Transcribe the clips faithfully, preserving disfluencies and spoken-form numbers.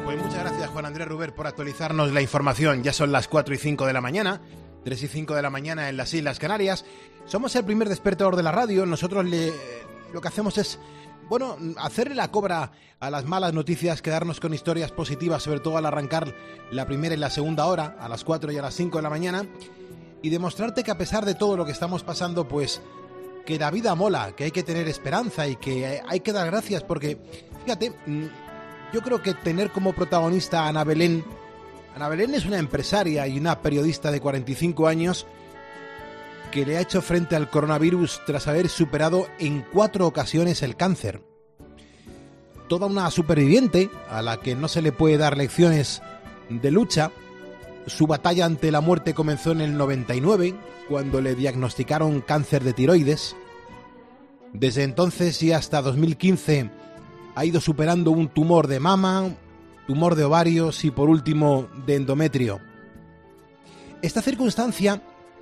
Pues muchas gracias, Juan Andrés Ruber, por actualizarnos la información. Ya son las cuatro y cinco de la mañana, tres y cinco de la mañana en las Islas Canarias. Somos el primer despertador de la radio. Nosotros le, lo que hacemos es, bueno, hacerle la cobra a las malas noticias, quedarnos con historias positivas, sobre todo al arrancar la primera y la segunda hora, a las cuatro y a las cinco de la mañana, y demostrarte que a pesar de todo lo que estamos pasando, pues que la vida mola, que hay que tener esperanza y que hay que dar gracias, porque, fíjate, yo creo que tener como protagonista a Ana Belén. Ana Belén es una empresaria y una periodista de cuarenta y cinco años que le ha hecho frente al coronavirus tras haber superado en cuatro ocasiones el cáncer. Toda una superviviente a la que no se le puede dar lecciones de lucha. Su batalla ante la muerte comenzó en el noventa y nueve, cuando le diagnosticaron cáncer de tiroides. Desde entonces y hasta dos mil quince ha ido superando un tumor de mama, tumor de ovarios y por último de endometrio. Esta circunstancia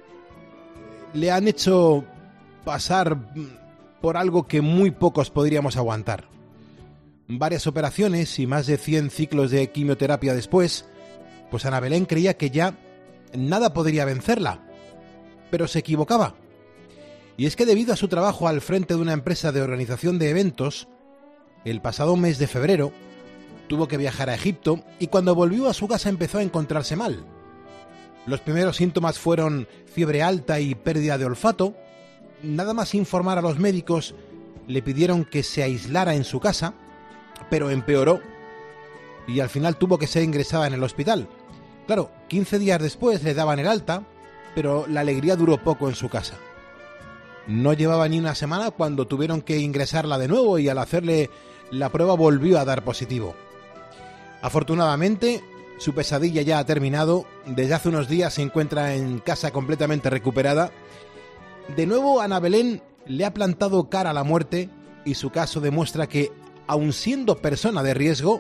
le han hecho pasar por algo que muy pocos podríamos aguantar. Varias operaciones y más de cien ciclos de quimioterapia después, pues Ana Belén creía que ya nada podría vencerla, pero se equivocaba. Y es que debido a su trabajo al frente de una empresa de organización de eventos, el pasado mes de febrero tuvo que viajar a Egipto y cuando volvió a su casa empezó a encontrarse mal. Los primeros síntomas fueron fiebre alta y pérdida de olfato. Nada más informar a los médicos, le pidieron que se aislara en su casa, pero empeoró y al final tuvo que ser ingresada en el hospital. Claro, quince días después le daban el alta, pero la alegría duró poco en su casa. No llevaba ni una semana cuando tuvieron que ingresarla de nuevo y al hacerle la prueba volvió a dar positivo. Afortunadamente, su pesadilla ya ha terminado. Desde hace unos días se encuentra en casa completamente recuperada. De nuevo, Ana Belén le ha plantado cara a la muerte y su caso demuestra que, aun siendo persona de riesgo,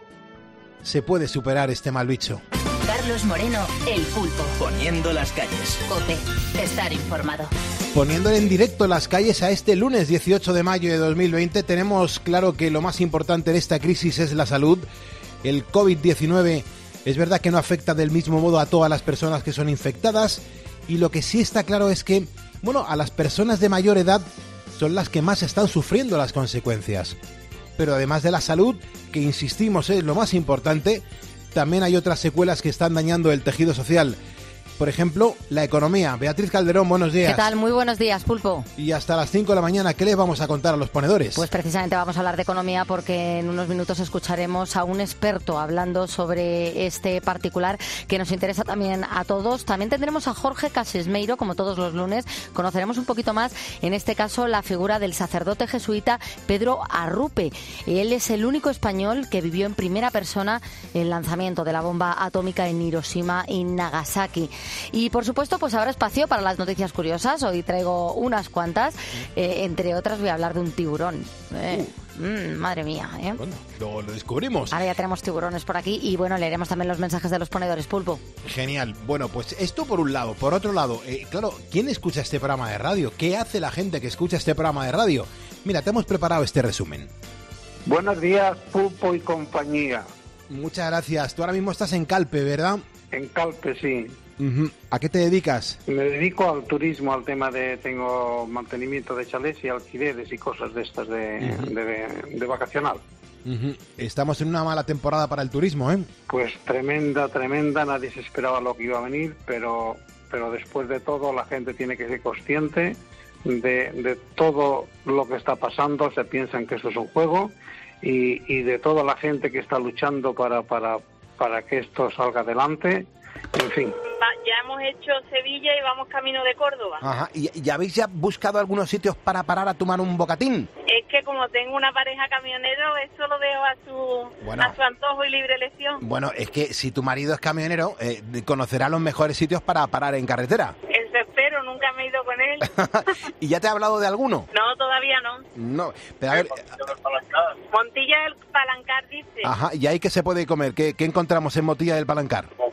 se puede superar este mal bicho. Carlos Moreno, El Pulpo. Poniendo las calles. COPE. Estar informado. Poniéndole en directo las calles a este lunes dieciocho de mayo de dos mil veinte, tenemos claro que lo más importante en esta crisis es la salud. El covid diecinueve es verdad que no afecta del mismo modo a todas las personas que son infectadas, y lo que sí está claro es que, bueno, a las personas de mayor edad son las que más están sufriendo las consecuencias. Pero además de la salud, que insistimos es lo más importante, también hay otras secuelas que están dañando el tejido social. Por ejemplo, la economía. Beatriz Calderón, buenos días. ¿Qué tal? Muy buenos días, Pulpo. Y hasta las cinco de la mañana, ¿qué les vamos a contar a los ponedores? Pues precisamente vamos a hablar de economía porque en unos minutos escucharemos a un experto hablando sobre este particular que nos interesa también a todos. También tendremos a Jorge Casesmeiro, como todos los lunes. Conoceremos un poquito más, en este caso, la figura del sacerdote jesuita Pedro Arrupe. Él es el único español que vivió en primera persona el lanzamiento de la bomba atómica en Hiroshima y Nagasaki. Y por supuesto, pues habrá espacio para las noticias curiosas. Hoy traigo unas cuantas, eh, entre otras voy a hablar de un tiburón. Eh, uh. mm, madre mía, ¿eh? Bueno, lo, lo descubrimos. Ahora ya tenemos tiburones por aquí y bueno, leeremos también los mensajes de los ponedores, Pulpo. Genial. Bueno, pues esto por un lado. Por otro lado, eh, claro, ¿quién escucha este programa de radio? ¿Qué hace la gente que escucha este programa de radio? Mira, te hemos preparado este resumen. Buenos días, Pulpo y compañía. Muchas gracias. Tú ahora mismo estás en Calpe, ¿verdad? En Calpe, sí. Uh-huh. ¿A qué te dedicas? Me dedico al turismo, al tema de... Tengo mantenimiento de chalés y alquileres y cosas de estas de, uh-huh. de, de, de vacacional. Uh-huh. Estamos en una mala temporada para el turismo, ¿eh? Pues tremenda, tremenda. Nadie se esperaba lo que iba a venir, pero, pero después de todo la gente tiene que ser consciente de, de todo lo que está pasando. Se piensan que esto es un juego y, y de toda la gente que está luchando para, para, para que esto salga adelante. En fin. Ya hemos hecho Sevilla y vamos camino de Córdoba. Ajá. ¿Y, y habéis ya buscado algunos sitios para parar a tomar un bocatín? Es que como tengo una pareja camionero, eso lo dejo a su, bueno, a su antojo y libre elección. Bueno, es que si tu marido es camionero, eh, conocerá los mejores sitios para parar en carretera. Eso espero, nunca me he ido con él. ¿Y ya te ha hablado de alguno? No, todavía no. No, pero a ver... Montilla del Palancar, dice. Ajá, ¿y ahí qué se puede comer? ¿Qué, qué encontramos en Montilla del Palancar? Pues puede comer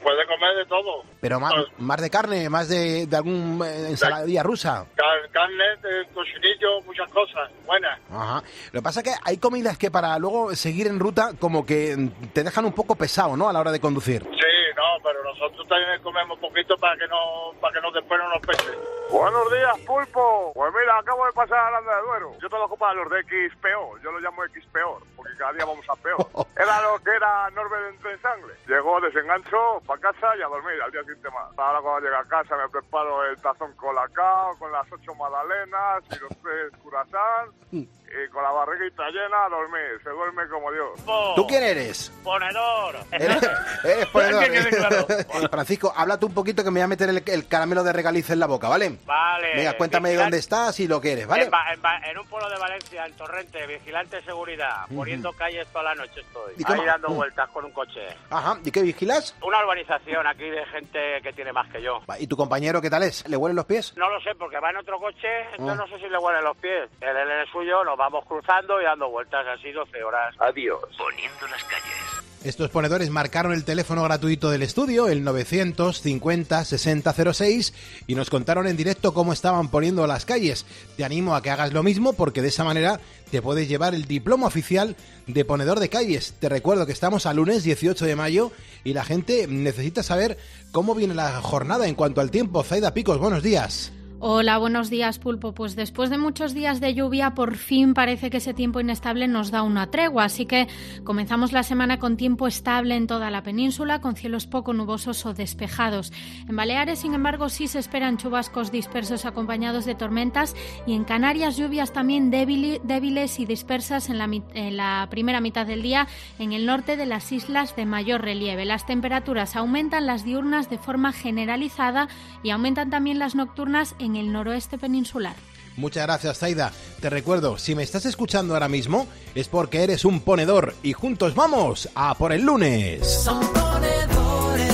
comer de todo. Pero más, más de carne, más de, de algún eh, ensaladilla rusa. Car- carne, de cochinillo, muchas cosas buenas. Ajá. Lo que pasa es que hay comidas que para luego seguir en ruta como que te dejan un poco pesado, ¿no? A la hora de conducir. Sí, no, pero nosotros también comemos poquito para que no, para que no después no nos pese. Buenos días, Pulpo. Pues mira, acabo de pasar a Aranda de Duero. Yo trabajo para los de X peor. Yo lo llamo X peor, porque cada día vamos a peor. Era lo que era Norbert en sangre. Llegó, desengancho, para casa y a dormir al día siguiente más. Ahora cuando llegue a casa me preparo el tazón colacao con las ocho magdalenas y los tres curasán. Y con la barriguita llena a dormir. Se duerme como Dios. Oh. ¿Tú quién eres? Ponedor. Eres, eres ponedor. Claro. Francisco, háblate un poquito que me voy a meter el, el caramelo de regaliz en la boca, ¿vale? Vale. Venga, cuéntame Vigilan... dónde estás y lo que eres, ¿vale? En, ba- en, ba- en un pueblo de Valencia, en Torrente, vigilante de seguridad, uh-huh. poniendo calles toda la noche estoy. Ahí cómo? dando uh-huh. vueltas con un coche. Ajá, ¿y qué vigilas? Una urbanización aquí de gente que tiene más que yo. ¿Y tu compañero qué tal es? ¿Le huelen los pies? No lo sé, porque va en otro coche, entonces uh. no sé si le huelen los pies. Él en el suyo, nos vamos cruzando y dando vueltas así doce horas. Adiós. Poniendo las calles. Estos ponedores marcaron el teléfono gratuito del estudio, el novecientos cincuenta sesenta cero seis, y nos contaron en directo cómo estaban poniendo las calles. Te animo a que hagas lo mismo porque de esa manera te puedes llevar el diploma oficial de ponedor de calles. Te recuerdo que estamos a lunes dieciocho de mayo y la gente necesita saber cómo viene la jornada en cuanto al tiempo. Zaida Picos, buenos días. Hola, buenos días, Pulpo. Pues después de muchos días de lluvia, por fin parece que ese tiempo inestable nos da una tregua, así que comenzamos la semana con tiempo estable en toda la península, con cielos poco nubosos o despejados. En Baleares, sin embargo, sí se esperan chubascos dispersos acompañados de tormentas, y en Canarias lluvias también débil, débiles y dispersas en la, en la primera mitad del día en el norte de las islas de mayor relieve. Las temperaturas aumentan, las diurnas de forma generalizada, y aumentan también las nocturnas en el noroeste peninsular. Muchas gracias, Zaida. Te recuerdo, si me estás escuchando ahora mismo, es porque eres un ponedor y juntos vamos a por el lunes. Son ponedores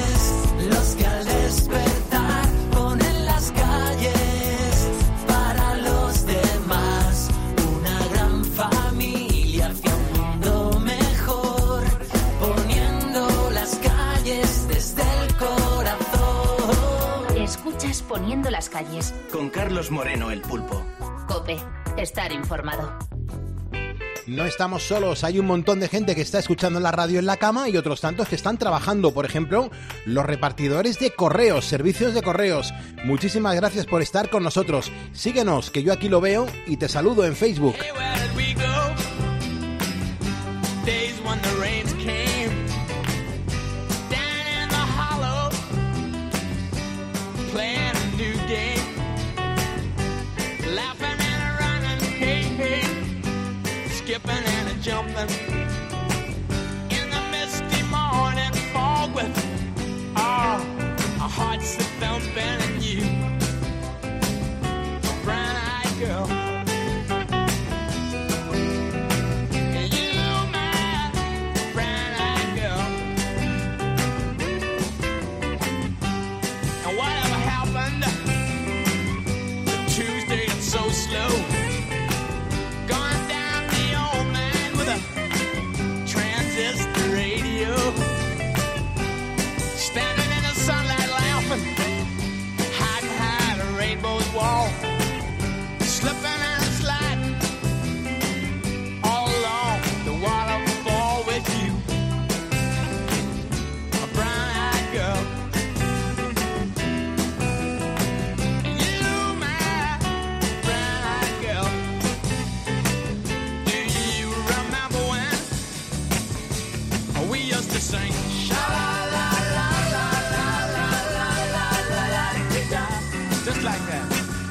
los que al despertar ponen las calles para los demás. Una gran familia hacia un mundo mejor, poniendo las calles desde el corazón. Escuchas Poniendo las calles. Con Carlos Moreno, el Pulpo. COPE. Estar informado. No estamos solos, hay un montón de gente que está escuchando la radio en la cama y otros tantos que están trabajando. Por ejemplo, los repartidores de correos, servicios de correos. Muchísimas gracias por estar con nosotros. Síguenos, que yo aquí lo veo y te saludo en Facebook. Skipping and a jumping in the misty morning fog with oh, our hearts are thumping and you, a brown-eyed girl. And you, my brown-eyed girl. And whatever happened to Tuesday, it's so slow. Standing in the sunlight laughing, hiding behind a rainbow's wall, slipping and sliding all along the waterfall with you, a brown-eyed girl. You, my brown-eyed girl. Do you remember when we used to sing? Just like that.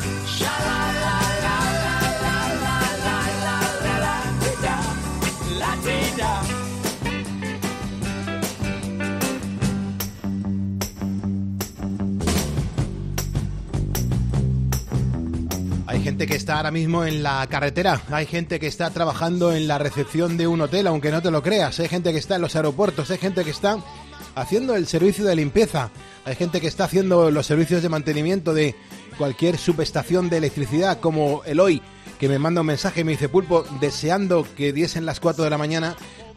Sha-la-la-la-la-la-la-la-la-la-la-la-la-la-la. Hay gente que está ahora mismo en la carretera, hay gente que está trabajando en la recepción de un hotel, aunque no te lo creas, hay gente que está en los aeropuertos, hay gente que está haciendo el servicio de limpieza, hay gente que está haciendo los servicios de mantenimiento de cualquier subestación de electricidad, como Eloy, que me manda un mensaje y me dice: Pulpo, deseando que diesen las cuatro de la mañana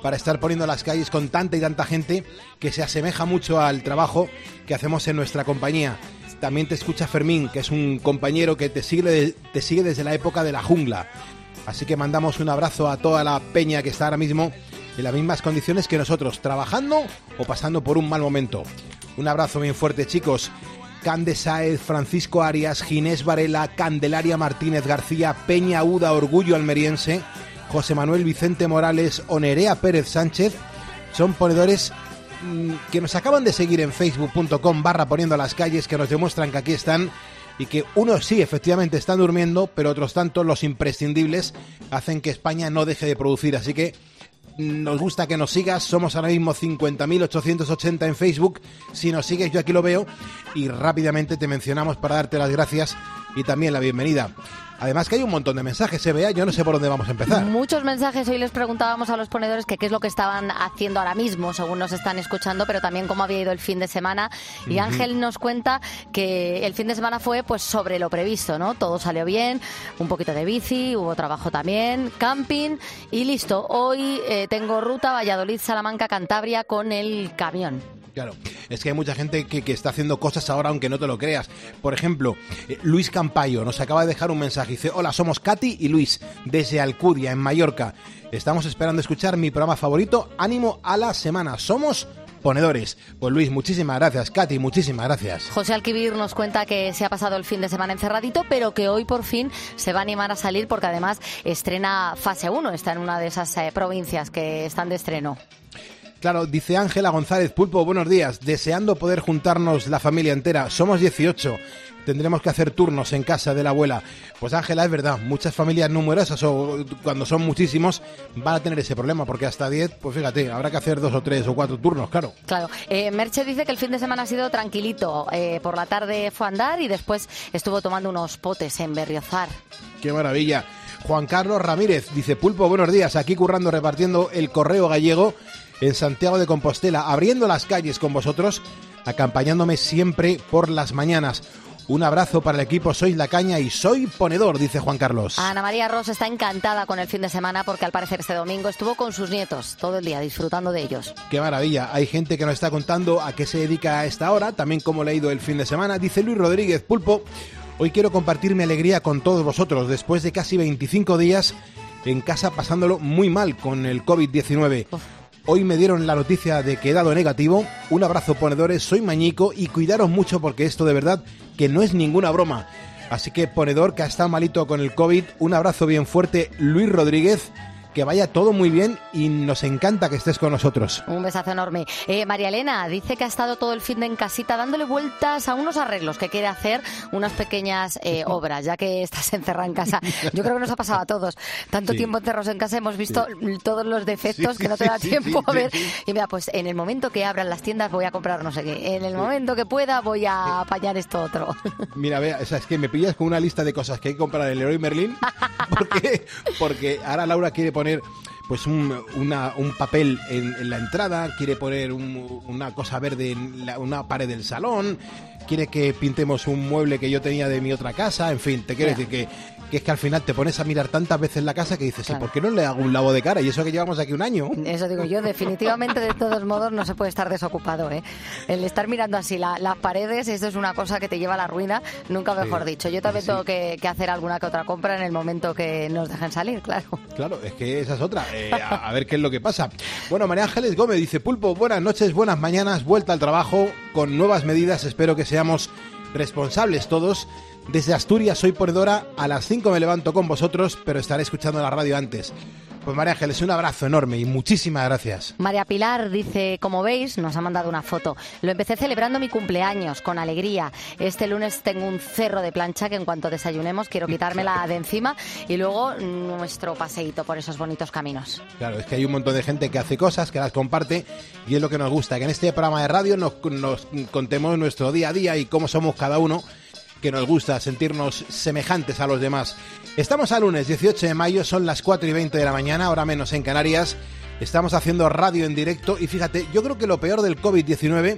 para estar poniendo las calles con tanta y tanta gente que se asemeja mucho al trabajo que hacemos en nuestra compañía. También te escucha Fermín, que es un compañero que te sigue, te sigue desde la época de la jungla. Así que mandamos un abrazo a toda la peña que está ahora mismo en las mismas condiciones que nosotros, trabajando o pasando por un mal momento. Un abrazo bien fuerte, chicos. Cande Sáez, Francisco Arias, Ginés Varela, Candelaria Martínez García, Peña Uda, Orgullo Almeriense, José Manuel Vicente Morales, Onerea Pérez Sánchez, son ponedores mmm, que nos acaban de seguir en facebook punto com barra poniendo las calles, que nos demuestran que aquí están y que unos sí, efectivamente están durmiendo, pero otros tantos, los imprescindibles, hacen que España no deje de producir. Así que nos gusta que nos sigas, somos ahora mismo cincuenta mil ochocientos ochenta en Facebook, si nos sigues yo aquí lo veo, y rápidamente te mencionamos para darte las gracias y también la bienvenida. Además que hay un montón de mensajes, ¿eh, Bea? Yo no sé por dónde vamos a empezar. Muchos mensajes. Hoy les preguntábamos a los ponedores que qué es lo que estaban haciendo ahora mismo, según nos están escuchando, pero también cómo había ido el fin de semana. Y uh-huh. Ángel nos cuenta que el fin de semana fue pues sobre lo previsto, ¿no? Todo salió bien, un poquito de bici, hubo trabajo también, camping y listo. Hoy eh, tengo ruta Valladolid, Salamanca, Cantabria con el camión. Claro, es que hay mucha gente que, que está haciendo cosas ahora aunque no te lo creas. Por ejemplo, eh, Luis Campayo nos acaba de dejar un mensaje. Dice, hola, somos Katy y Luis, desde Alcudia, en Mallorca. Estamos esperando escuchar mi programa favorito, Ánimo a la Semana. Somos ponedores. Pues Luis, muchísimas gracias. Katy, muchísimas gracias. José Alquivir nos cuenta que se ha pasado el fin de semana encerradito, pero que hoy por fin se va a animar a salir porque además estrena fase uno. Está en una de esas eh, provincias que están de estreno. Claro, dice Ángela González, Pulpo, buenos días, deseando poder juntarnos la familia entera, somos dieciocho, tendremos que hacer turnos en casa de la abuela. Pues Ángela, es verdad, muchas familias numerosas o cuando son muchísimos van a tener ese problema, porque hasta diez, pues fíjate, habrá que hacer dos o tres o cuatro turnos, claro. Claro, eh, Merche dice que el fin de semana ha sido tranquilito, eh, por la tarde fue a andar y después estuvo tomando unos potes en Berriozar. ¡Qué maravilla! Juan Carlos Ramírez dice, Pulpo, buenos días, aquí currando, repartiendo el correo gallego en Santiago de Compostela, abriendo las calles con vosotros, acompañándome siempre por las mañanas. Un abrazo para el equipo, sois la caña y soy ponedor, dice Juan Carlos. Ana María Ross está encantada con el fin de semana porque al parecer este domingo estuvo con sus nietos todo el día disfrutando de ellos. Qué maravilla, hay gente que nos está contando a qué se dedica a esta hora, también cómo le ha ido el fin de semana. Dice Luis Rodríguez, Pulpo, hoy quiero compartir mi alegría con todos vosotros después de casi veinticinco días en casa pasándolo muy mal con el covid diecinueve. Uf. Hoy me dieron la noticia de que he dado negativo. Un abrazo, ponedores, soy Mañico y cuidaros mucho porque esto de verdad que no es ninguna broma. Así que, ponedor que ha estado malito con el COVID, un abrazo bien fuerte, Luis Rodríguez. Que vaya todo muy bien y nos encanta que estés con nosotros. Un besazo enorme. Eh, María Elena dice que ha estado todo el fin de en casita dándole vueltas a unos arreglos que quiere hacer, unas pequeñas eh, obras, ya que estás encerrada en casa. Yo creo que nos ha pasado a todos. Tanto sí. tiempo encerrados en casa hemos visto sí. todos los defectos sí, sí, que no te da sí, tiempo sí, a ver. Sí, sí. Y mira, pues en el momento que abran las tiendas voy a comprar no sé qué. En el sí. momento que pueda voy a apañar esto otro. Mira, vea, o sea, es que me pillas con una lista de cosas que hay que comprar en Leroy Merlin. Porque, porque ahora Laura quiere poner poner pues un, una, un papel en, en la entrada, quiere poner un, una cosa verde en la, una pared del salón, quiere que pintemos un mueble que yo tenía de mi otra casa, en fin, te quiero yeah. decir que, que es que al final te pones a mirar tantas veces la casa que dices, claro. ¿y por qué no le hago un lavado de cara? Y eso que llevamos aquí un año. Eso digo yo, definitivamente de todos modos no se puede estar desocupado, ¿eh? El estar mirando así la, las paredes, esto es una cosa que te lleva a la ruina, nunca mejor sí. dicho. Yo también sí. tengo que, que hacer alguna que otra compra en el momento que nos dejen salir, claro. Claro, es que esa es otra. Eh, a, a ver qué es lo que pasa. Bueno, María Ángeles Gómez dice, Pulpo, buenas noches, buenas mañanas, vuelta al trabajo, con nuevas medidas, espero que seamos responsables todos. Desde Asturias soy ponedora, a las cinco me levanto con vosotros, pero estaré escuchando la radio antes. Pues María Ángeles, un abrazo enorme y muchísimas gracias. María Pilar dice, como veis, nos ha mandado una foto. Lo empecé celebrando mi cumpleaños, con alegría. Este lunes tengo un cerro de plancha que en cuanto desayunemos quiero quitármela de encima y luego nuestro paseíto por esos bonitos caminos. Claro, es que hay un montón de gente que hace cosas, que las comparte y es lo que nos gusta, que en este programa de radio nos, nos contemos nuestro día a día y cómo somos cada uno, que nos gusta sentirnos semejantes a los demás. Estamos a lunes dieciocho de mayo, son las cuatro y veinte de la mañana, ahora menos en Canarias. Estamos haciendo radio en directo y fíjate, yo creo que lo peor del covid diecinueve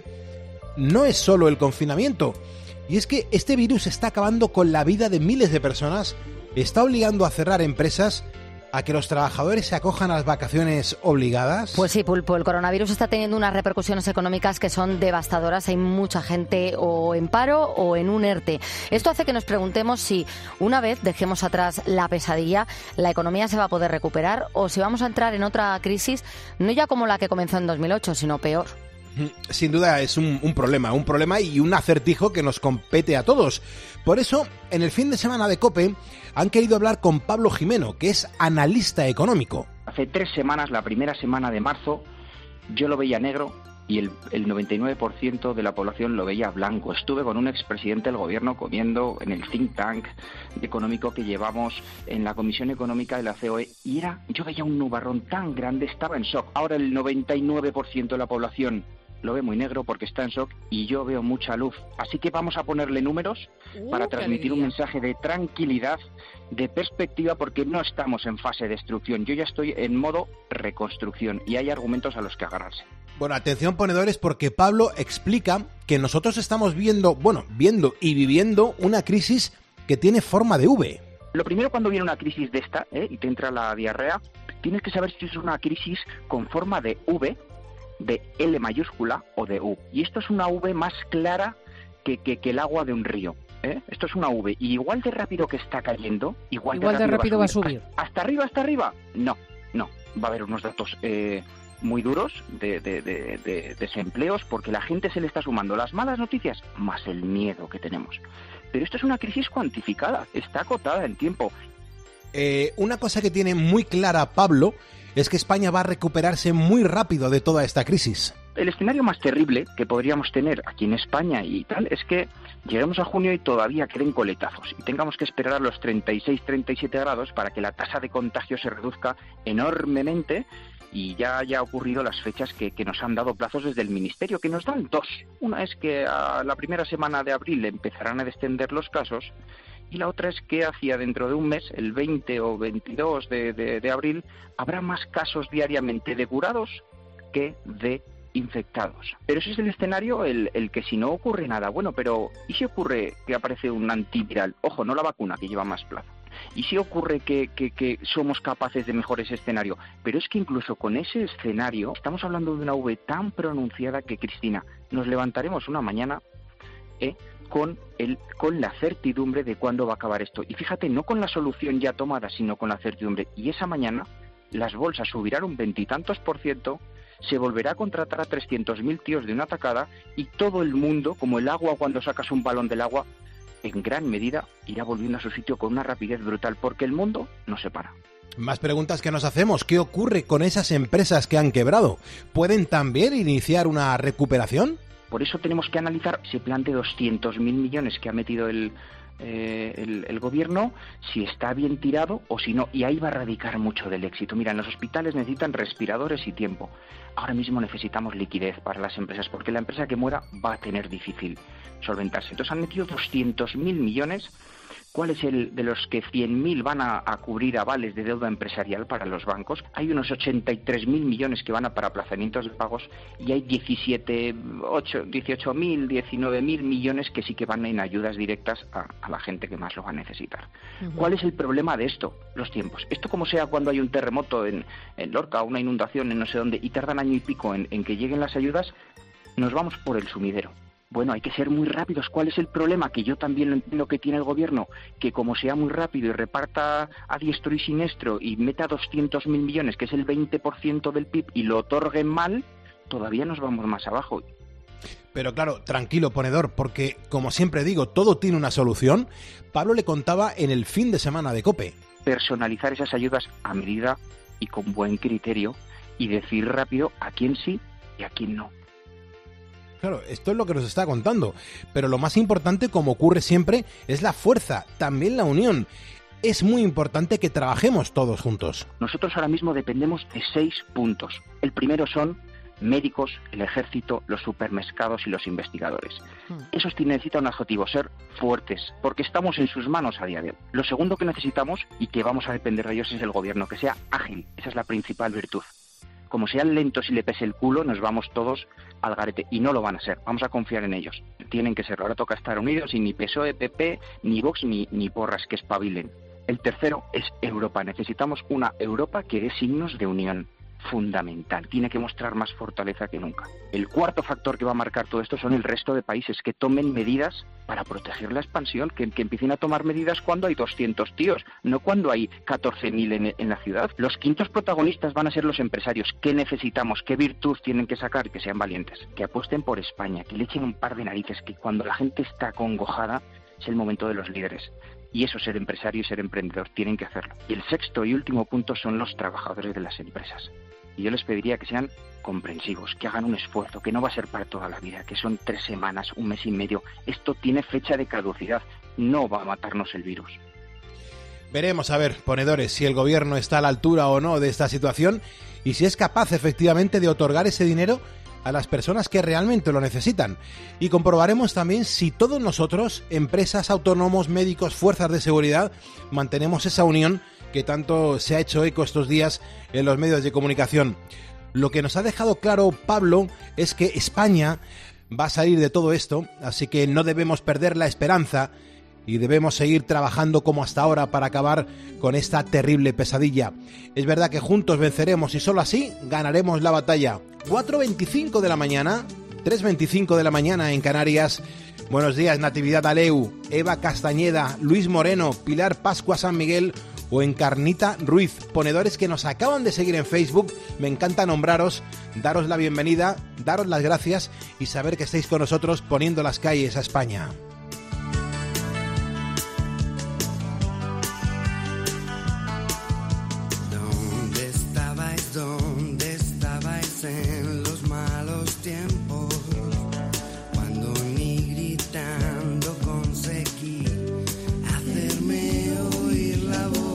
no es solo el confinamiento, y es que este virus está acabando con la vida de miles de personas, está obligando a cerrar empresas, a que los trabajadores se acojan a las vacaciones obligadas? Pues sí, Pulpo, el coronavirus está teniendo unas repercusiones económicas que son devastadoras. Hay mucha gente o en paro o en un ERTE. Esto hace que nos preguntemos si una vez dejemos atrás la pesadilla, la economía se va a poder recuperar o si vamos a entrar en otra crisis, no ya como la que comenzó en dos mil ocho, sino peor. Sin duda es un, un problema, un problema y un acertijo que nos compete a todos. Por eso, en el fin de semana de COPE, han querido hablar con Pablo Jimeno, que es analista económico. Hace tres semanas, la primera semana de marzo, yo lo veía negro y el, el noventa y nueve por ciento de la población lo veía blanco. Estuve con un expresidente del gobierno comiendo en el think tank económico que llevamos en la Comisión Económica de la C O E y era, yo veía un nubarrón tan grande, estaba en shock. Ahora el noventa y nueve por ciento de la población lo ve muy negro porque está en shock y yo veo mucha luz. Así que vamos a ponerle números uh, para transmitir un mensaje de tranquilidad, de perspectiva, porque no estamos en fase de destrucción. Yo ya estoy en modo reconstrucción y hay argumentos a los que agarrarse. Bueno, atención ponedores, porque Pablo explica que nosotros estamos viendo, bueno, viendo y viviendo una crisis que tiene forma de V. Lo primero cuando viene una crisis de esta, ¿eh? y te entra la diarrea, tienes que saber si es una crisis con forma de V, de L mayúscula o de U. Y esto es una V más clara que, que, que el agua de un río. ¿eh? Esto es una V. Y igual de rápido que está cayendo, igual, igual de rápido, de rápido va a subir. ¿Hasta, hasta arriba, hasta arriba? No, no. Va a haber unos datos eh, muy duros de, de, de, de desempleos porque la gente se le está sumando las malas noticias más el miedo que tenemos. Pero esto es una crisis cuantificada, está acotada en tiempo. Eh, una cosa que tiene muy clara Pablo es que España va a recuperarse muy rápido de toda esta crisis. El escenario más terrible que podríamos tener aquí en España y tal es que lleguemos a junio y todavía queden coletazos y tengamos que esperar a los treinta y seis, treinta y siete grados para que la tasa de contagio se reduzca enormemente y ya haya ocurrido las fechas que, que nos han dado plazos desde el Ministerio, que nos dan dos. Una es que a la primera semana de abril empezarán a descender los casos y la otra es que hacia dentro de un mes, el veinte o veintidós de, de, de abril, habrá más casos diariamente de curados que de infectados. Pero ese es el escenario, el, el que si no ocurre nada, bueno, pero ¿y si ocurre que aparece un antiviral? Ojo, no la vacuna, que lleva más plazo. ¿Y si ocurre que, que, que somos capaces de mejorar ese escenario? Pero es que incluso con ese escenario estamos hablando de una V tan pronunciada que, Cristina, nos levantaremos una mañana ¿eh? con el con la certidumbre de cuándo va a acabar esto. Y fíjate, no con la solución ya tomada, sino con la certidumbre. Y esa mañana las bolsas subirán un veintitantos por ciento, se volverá a contratar a trescientos mil tíos de una tacada y todo el mundo, como el agua cuando sacas un balón del agua, en gran medida irá volviendo a su sitio con una rapidez brutal, porque el mundo no se para. Más preguntas que nos hacemos. ¿Qué ocurre con esas empresas que han quebrado? ¿Pueden también iniciar una recuperación? Por eso tenemos que analizar ese plan de doscientos mil millones que ha metido el, eh, el, el gobierno, si está bien tirado o si no. Y ahí va a radicar mucho del éxito. Mira, en los hospitales necesitan respiradores y tiempo. Ahora mismo necesitamos liquidez para las empresas, porque la empresa que muera va a tener difícil solventarse. Entonces han metido doscientos mil millones. ¿Cuál es el de los que cien mil van a, a cubrir avales de deuda empresarial para los bancos? Hay unos ochenta y tres mil millones que van a para aplazamientos de pagos y hay diecisiete, ocho, dieciocho mil, diecinueve mil millones que sí que van en ayudas directas a, a la gente que más lo va a necesitar. Uh-huh. ¿Cuál es el problema de esto? Los tiempos. Esto como sea cuando hay un terremoto en, en Lorca, una inundación en no sé dónde y tardan año y pico en, en que lleguen las ayudas, nos vamos por el sumidero. Bueno, hay que ser muy rápidos. ¿Cuál es el problema? Que yo también lo entiendo que tiene el gobierno, que como sea muy rápido y reparta a diestro y siniestro y meta doscientos mil millones, que es el veinte por ciento del P I B, y lo otorguen mal, todavía nos vamos más abajo. Pero claro, tranquilo, ponedor, porque como siempre digo, todo tiene una solución. Pablo le contaba en el fin de semana de COPE. Personalizar esas ayudas a medida y con buen criterio y decir rápido a quién sí y a quién no. Claro, esto es lo que nos está contando, pero lo más importante, como ocurre siempre, es la fuerza, también la unión. Es muy importante que trabajemos todos juntos. Nosotros ahora mismo dependemos de seis puntos. El primero son médicos, el ejército, los supermercados y los investigadores. Esos necesitan un objetivo, ser fuertes, porque estamos en sus manos a día de hoy. Lo segundo que necesitamos y que vamos a depender de ellos es el gobierno, que sea ágil. Esa es la principal virtud. Como sean lentos y le pese el culo, nos vamos todos al garete. Y no lo van a ser. Vamos a confiar en ellos. Tienen que ser. Ahora toca estar unidos y ni P S O E, P P, ni Vox, ni, ni Porras que espabilen. El tercero es Europa. Necesitamos una Europa que dé signos de unión. Fundamental, tiene que mostrar más fortaleza que nunca. El cuarto factor que va a marcar todo esto son el resto de países que tomen medidas para proteger la expansión, que, que empiecen a tomar medidas cuando hay doscientos tíos, no cuando hay catorce mil en, en la ciudad. Los quintos protagonistas van a ser los empresarios. ¿Qué necesitamos? ¿Qué virtud tienen que sacar? Que sean valientes, que apuesten por España, que le echen un par de narices, que cuando la gente está acongojada es el momento de los líderes. Y eso, ser empresario y ser emprendedor, tienen que hacerlo. Y el sexto y último punto son los trabajadores de las empresas. Y yo les pediría que sean comprensivos, que hagan un esfuerzo, que no va a ser para toda la vida, que son tres semanas, un mes y medio. Esto tiene fecha de caducidad, no va a matarnos el virus. Veremos, a ver, ponedores, si el gobierno está a la altura o no de esta situación y si es capaz efectivamente de otorgar ese dinero a las personas que realmente lo necesitan. Y comprobaremos también si todos nosotros, empresas, autónomos, médicos, fuerzas de seguridad, mantenemos esa unión que tanto se ha hecho eco estos días en los medios de comunicación. Lo que nos ha dejado claro Pablo es que España va a salir de todo esto, así que no debemos perder la esperanza y debemos seguir trabajando como hasta ahora para acabar con esta terrible pesadilla. Es verdad que juntos venceremos y solo así ganaremos la batalla. cuatro veinticinco de la mañana, tres veinticinco de la mañana en Canarias. Buenos días, Natividad Aleu, Eva Castañeda, Luis Moreno, Pilar Pascua San Miguel o Encarnita Ruiz, ponedores que nos acaban de seguir en Facebook. Me encanta nombraros, daros la bienvenida, daros las gracias y saber que estáis con nosotros poniendo las calles a España. ¿Dónde estabais? ¿Dónde estabais en los malos tiempos? Cuando ni gritando conseguí hacerme oír la voz.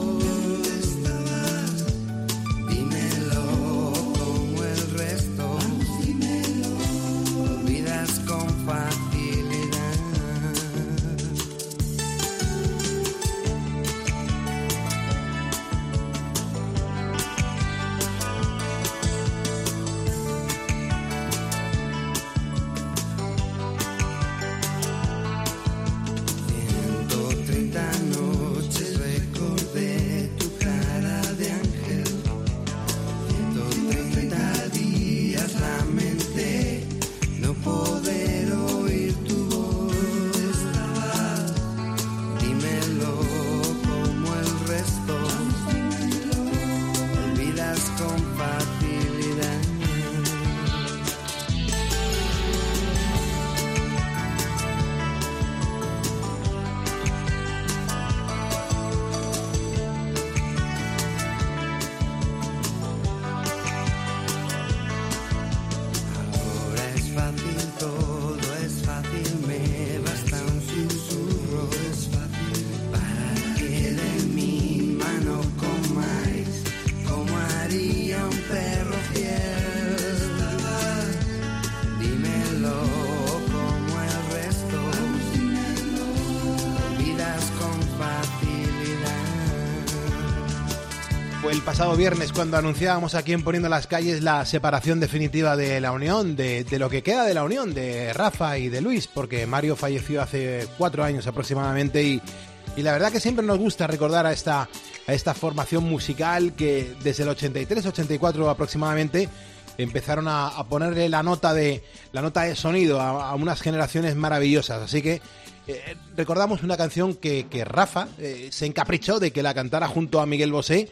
El pasado viernes, cuando anunciábamos aquí en Poniendo las Calles la separación definitiva de la Unión, de, de lo que queda de la Unión, de Rafa y de Luis, porque Mario falleció hace cuatro años aproximadamente y, y la verdad que siempre nos gusta recordar a esta, a esta formación musical que desde el ochenta y tres ochenta y cuatro aproximadamente empezaron a, a ponerle la nota de la nota de sonido a, a unas generaciones maravillosas, así que eh, recordamos una canción que, que Rafa eh, se encaprichó de que la cantara junto a Miguel Bosé.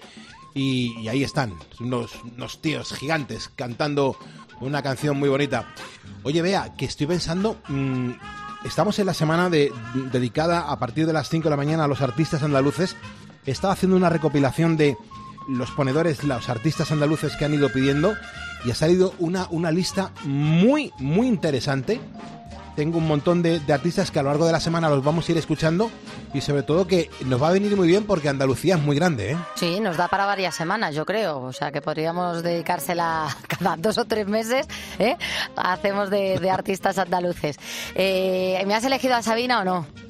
Y, y ahí están, unos, unos tíos gigantes cantando una canción muy bonita. Oye, Bea, que estoy pensando, mmm, estamos en la semana de, dedicada a partir de las cinco de la mañana a los artistas andaluces. He estado haciendo una recopilación de los ponedores, los artistas andaluces que han ido pidiendo y ha salido una, una lista muy, muy interesante. Tengo un montón de, de artistas que a lo largo de la semana los vamos a ir escuchando y sobre todo que nos va a venir muy bien porque Andalucía es muy grande, ¿eh? Sí, nos da para varias semanas, yo creo. O sea, que podríamos dedicársela cada dos o tres meses, ¿eh? Hacemos de, de artistas andaluces. Eh, ¿Me has elegido a Sabina o no?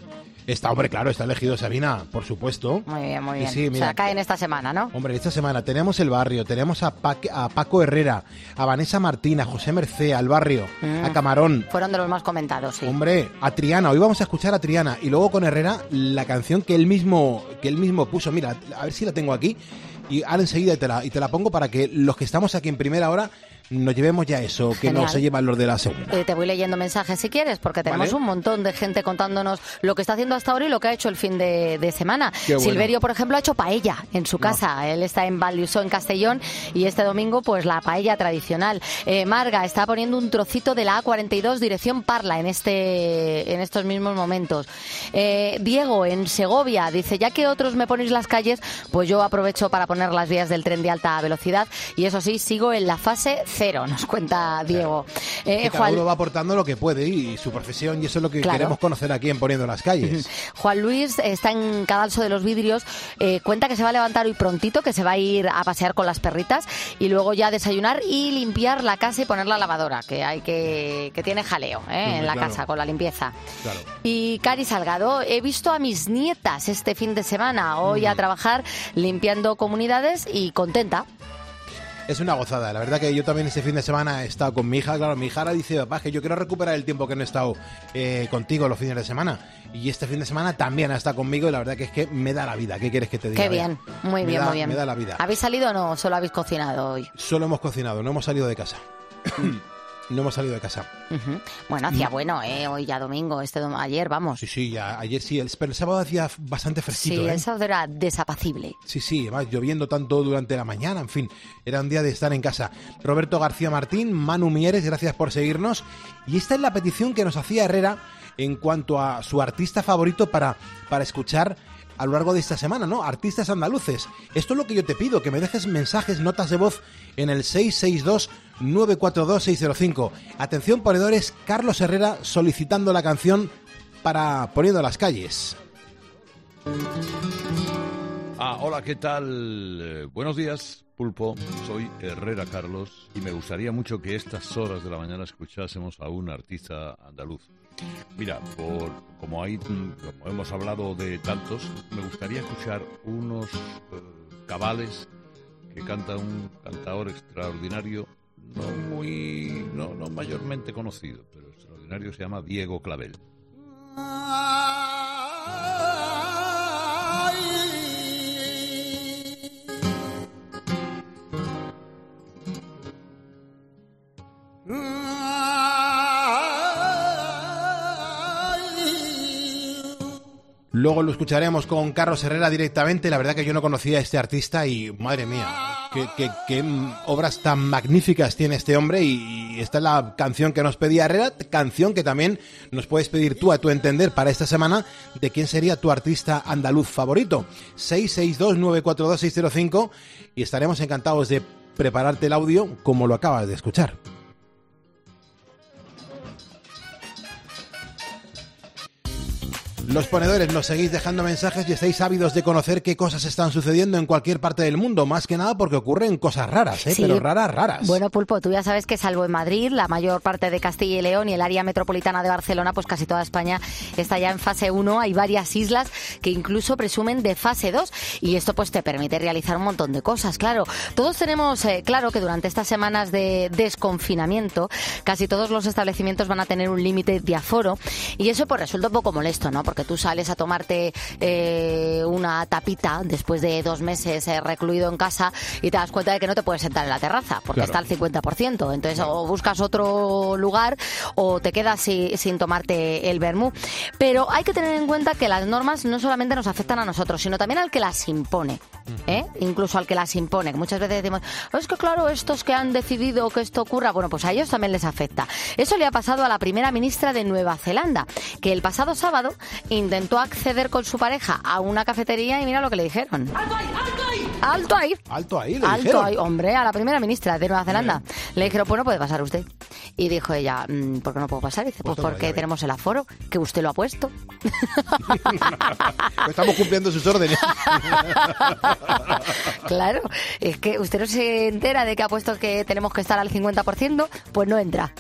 Está, hombre, claro, está elegido Sabina, por supuesto. Muy bien, muy bien. Sí, sí, mira, o sea, cae en esta semana, ¿no? Hombre, esta semana tenemos El Barrio, tenemos a, Pa- a Paco Herrera, a Vanessa Martín, a José Mercé, al Barrio, mm. a Camarón. Fueron de los más comentados, sí. Hombre, a Triana, hoy vamos a escuchar a Triana. Y luego con Herrera, la canción que él mismo, que él mismo puso, mira, a ver si la tengo aquí. Y ahora enseguida te la, y te la pongo para que los que estamos aquí en primera hora nos llevemos ya eso, que Genial. no se llevan los de la segunda. Eh, te voy leyendo mensajes si quieres, porque tenemos ¿Vale? un montón de gente contándonos lo que está haciendo hasta ahora y lo que ha hecho el fin de, de semana. Qué bueno. Silverio, por ejemplo, ha hecho paella en su casa. No. Él está en Valiusó, en Castellón, y este domingo, pues la paella tradicional. Eh, Marga está poniendo un trocito de la A cuarenta y dos dirección Parla en este en estos mismos momentos. Eh, Diego, en Segovia, dice, ya que otros me ponéis las calles, pues yo aprovecho para poner las vías del tren de alta velocidad, y eso sí, sigo en la fase cero, nos cuenta Diego. Eh, que cada Juan... uno va aportando lo que puede y su profesión, y eso es lo que claro. queremos conocer aquí en Poniendo las Calles. Juan Luis está en Cadalso de los Vidrios, eh, cuenta que se va a levantar hoy prontito, que se va a ir a pasear con las perritas y luego ya desayunar y limpiar la casa y poner la lavadora, que hay que que tiene jaleo ¿eh? sí, en la claro. casa con la limpieza. Claro. Y Cari Salgado, he visto a mis nietas este fin de semana, hoy mm. a trabajar limpiando comunidades y contenta. Es una gozada, la verdad que yo también este fin de semana he estado con mi hija, claro, mi hija ahora dice, papá, que yo quiero recuperar el tiempo que no he estado eh, contigo los fines de semana, y este fin de semana también ha estado conmigo y la verdad que es que me da la vida, ¿qué quieres que te diga? Qué bien, muy bien, da, muy bien. Me da la vida. ¿Habéis salido o no? ¿Solo habéis cocinado hoy? Solo hemos cocinado, no hemos salido de casa. No hemos salido de casa. Uh-huh. Bueno, hacía bueno, ¿eh? Hoy ya domingo, este dom- ayer, vamos. Sí, sí, ya, ayer sí, el, pero el sábado hacía bastante fresquito, Sí, ¿eh? el sábado era desapacible. Sí, sí, además lloviendo tanto durante la mañana, en fin, era un día de estar en casa. Roberto García Martín, Manu Mieres, gracias por seguirnos. Y esta es la petición que nos hacía Herrera en cuanto a su artista favorito para, para escuchar a lo largo de esta semana, ¿no? Artistas andaluces. Esto es lo que yo te pido, que me dejes mensajes, notas de voz en el seis seis dos, nueve cuatro dos, seis cero cinco. Atención, ponedores, Carlos Herrera solicitando la canción para Poniendo las Calles. Ah, hola, ¿qué tal? Eh, buenos días, Pulpo. Soy Herrera Carlos y me gustaría mucho que estas horas de la mañana escuchásemos a un artista andaluz. Mira, por como hay, como hemos hablado de tantos, me gustaría escuchar unos eh, cabales que canta un cantador extraordinario, no muy, no, no mayormente conocido, pero extraordinario, se llama Diego Clavel. Luego lo escucharemos con Carlos Herrera directamente. La verdad que yo no conocía a este artista y, madre mía, qué, qué, qué obras tan magníficas tiene este hombre. Y esta es la canción que nos pedía Herrera, canción que también nos puedes pedir tú a tu entender para esta semana, de quién sería tu artista andaluz favorito. seis seis dos, nueve cuatro dos, seis cero cinco y estaremos encantados de prepararte el audio como lo acabas de escuchar. Los ponedores nos seguís dejando mensajes y estáis ávidos de conocer qué cosas están sucediendo en cualquier parte del mundo, más que nada porque ocurren cosas raras, ¿eh? Sí. Pero raras, raras. Bueno, Pulpo, tú ya sabes que salvo en Madrid, la mayor parte de Castilla y León y el área metropolitana de Barcelona, pues casi toda España está ya en fase uno. Hay varias islas que incluso presumen de fase dos y esto pues te permite realizar un montón de cosas, claro. Todos tenemos eh, claro que durante estas semanas de desconfinamiento casi todos los establecimientos van a tener un límite de aforo y eso pues resulta un poco molesto, ¿no? Porque tú sales a tomarte eh, una tapita después de dos meses eh, recluido en casa y te das cuenta de que no te puedes sentar en la terraza porque claro. está al cincuenta por ciento. Entonces claro. o buscas otro lugar o te quedas si, sin tomarte el vermú. Pero hay que tener en cuenta que las normas no solamente nos afectan a nosotros, sino también al que las impone. ¿eh? Incluso al que las impone. Muchas veces decimos, es que claro, estos que han decidido que esto ocurra, bueno, pues a ellos también les afecta. Eso le ha pasado a la primera ministra de Nueva Zelanda, que el pasado sábado intentó acceder con su pareja a una cafetería y mira lo que le dijeron. Alto ahí. Alto ahí, le Alto dijeron. ahí, hombre, a la primera ministra de Nueva Zelanda. Le dijeron, pues no puede pasar usted. Y dijo ella, ¿por qué no puedo pasar? Y dice, pues, pues porque tenemos el aforo, que usted lo ha puesto. Estamos cumpliendo sus órdenes. Claro, es que usted no se entera de que ha puesto que tenemos que estar al cincuenta por ciento, pues no entra.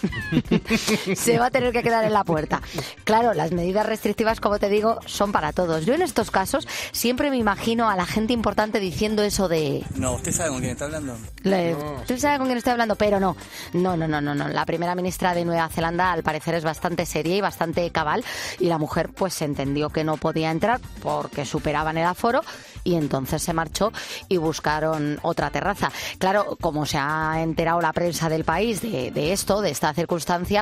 Se va a tener que quedar en la puerta. Claro, las medidas restrictivas, como te digo, son para todos. Yo en estos casos siempre me imagino a la gente importante diciendo eso de... No, ¿usted sabe con quién está hablando? Le... ¿Usted sabe con quién estoy hablando? Pero no. No, no, no, no, no. La primera ministra de Nueva Zelanda al parecer es bastante seria y bastante cabal, y la mujer pues entendió que no podía entrar porque superaban el aforo y entonces se marchó y buscaron otra terraza. Claro, como se ha enterado la prensa del país de, de esto, de esta circunstancia,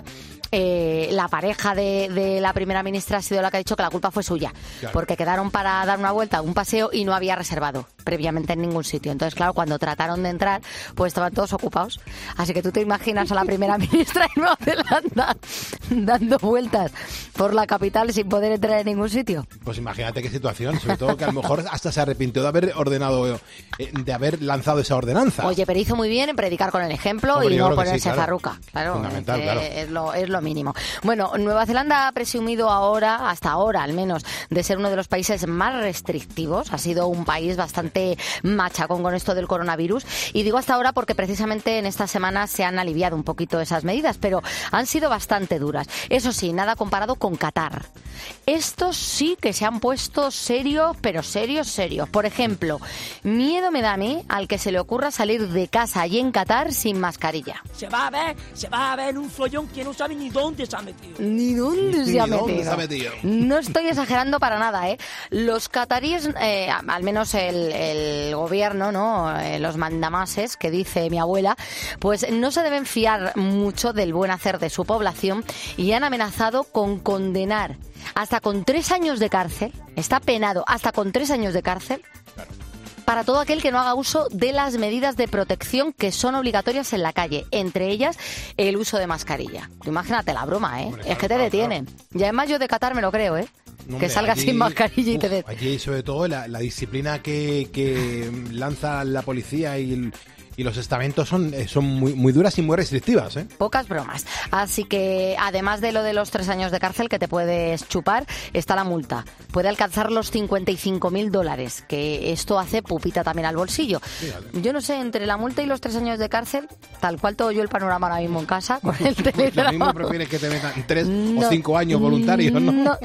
eh, la pareja de, de la primera ministra ha sido la que ha dicho que la culpa fue suya, claro, porque quedaron para dar una vuelta, un paseo, y no había reservado previamente en ningún sitio. Entonces, claro, cuando trataron de entrar, pues estaban todos ocupados. Así que tú te imaginas a la primera ministra de Nueva Zelanda dando vueltas por la capital sin poder entrar en ningún sitio. Pues imagínate qué situación, sobre todo que a lo mejor hasta se arrepintió de haber ordenado, eh, de haber lanzado esa ordenanza. Oye, pero hizo muy bien en predicar con el ejemplo. Hombre, y no ponerse sí, claro. farruca. Claro, fundamental, eh, claro. Es lo, es lo mínimo. Bueno, Nueva Zelanda ha presumido ahora, hasta ahora al menos, de ser uno de los países más restrictivos. Ha sido un país bastante machacón con esto del coronavirus. Y digo hasta ahora porque precisamente en esta semana se han aliviado un poquito esas medidas, pero han sido bastante duras. Eso sí, nada comparado con Qatar. Estos sí que se han puesto serios, pero serios, serios. Por ejemplo, miedo me da a mí al que se le ocurra salir de casa allí en Qatar sin mascarilla. Se va a ver, se va a ver un follón que no sabe ni dónde se ha metido. Ni dónde se, ni ha, dónde metido. se ha metido. No estoy exagerando para nada, ¿eh? Los cataríes, eh, al menos el, el gobierno, ¿no? Eh, los mandamases, que dice mi abuela, pues no se deben fiar mucho del buen hacer de su población y han amenazado con condenar hasta con tres años de cárcel, está penado hasta con tres años de cárcel, claro, para todo aquel que no haga uso de las medidas de protección que son obligatorias en la calle, entre ellas el uso de mascarilla. Tú imagínate la broma, ¿eh? Hombre, es claro, que te detienen. Claro. Y además yo de Qatar me lo creo, ¿eh? No, que salga sin mascarilla y uf, te dé. Allí, sobre todo, la, la disciplina que, que lanza la policía y, el, y los estamentos son, son muy, muy duras y muy restrictivas, ¿eh? Pocas bromas. Así que, además de lo de los tres años de cárcel que te puedes chupar, está la multa. Puede alcanzar los cincuenta y cinco mil dólares, que esto hace pupita también al bolsillo. Fíjate. Yo no sé, entre la multa y los tres años de cárcel, tal cual todo yo el panorama ahora mismo en casa, con el teletrabajo. Lo mismo prefieres que te metan tres no, o cinco años voluntarios, ¿no? No,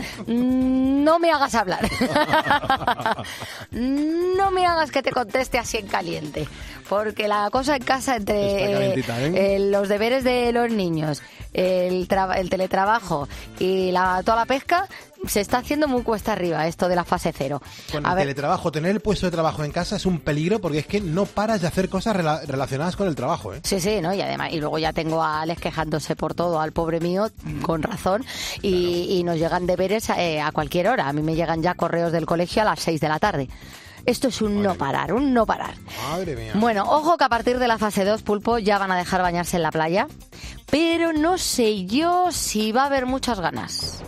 no me hagas hablar. No me hagas que te conteste así en caliente. Porque la cosa en casa entre eh, eh, los deberes de los niños, el, tra- el teletrabajo y la, toda la pesca, se está haciendo muy cuesta arriba esto de la fase cero. Con a el ver, teletrabajo, tener el puesto de trabajo en casa es un peligro porque es que no paras de hacer cosas rela- relacionadas con el trabajo, ¿eh? Sí, sí, ¿no? Y además, y luego ya tengo a Alex quejándose por todo, al pobre mío, con razón, y, claro, y nos llegan deberes eh, a cualquier hora. A mí me llegan ya correos del colegio a las seis de la tarde. Esto es un Madre no parar, un no parar. Madre mía. Bueno, ojo que a partir de la fase dos, Pulpo, ya van a dejar bañarse en la playa, pero no sé yo si va a haber muchas ganas.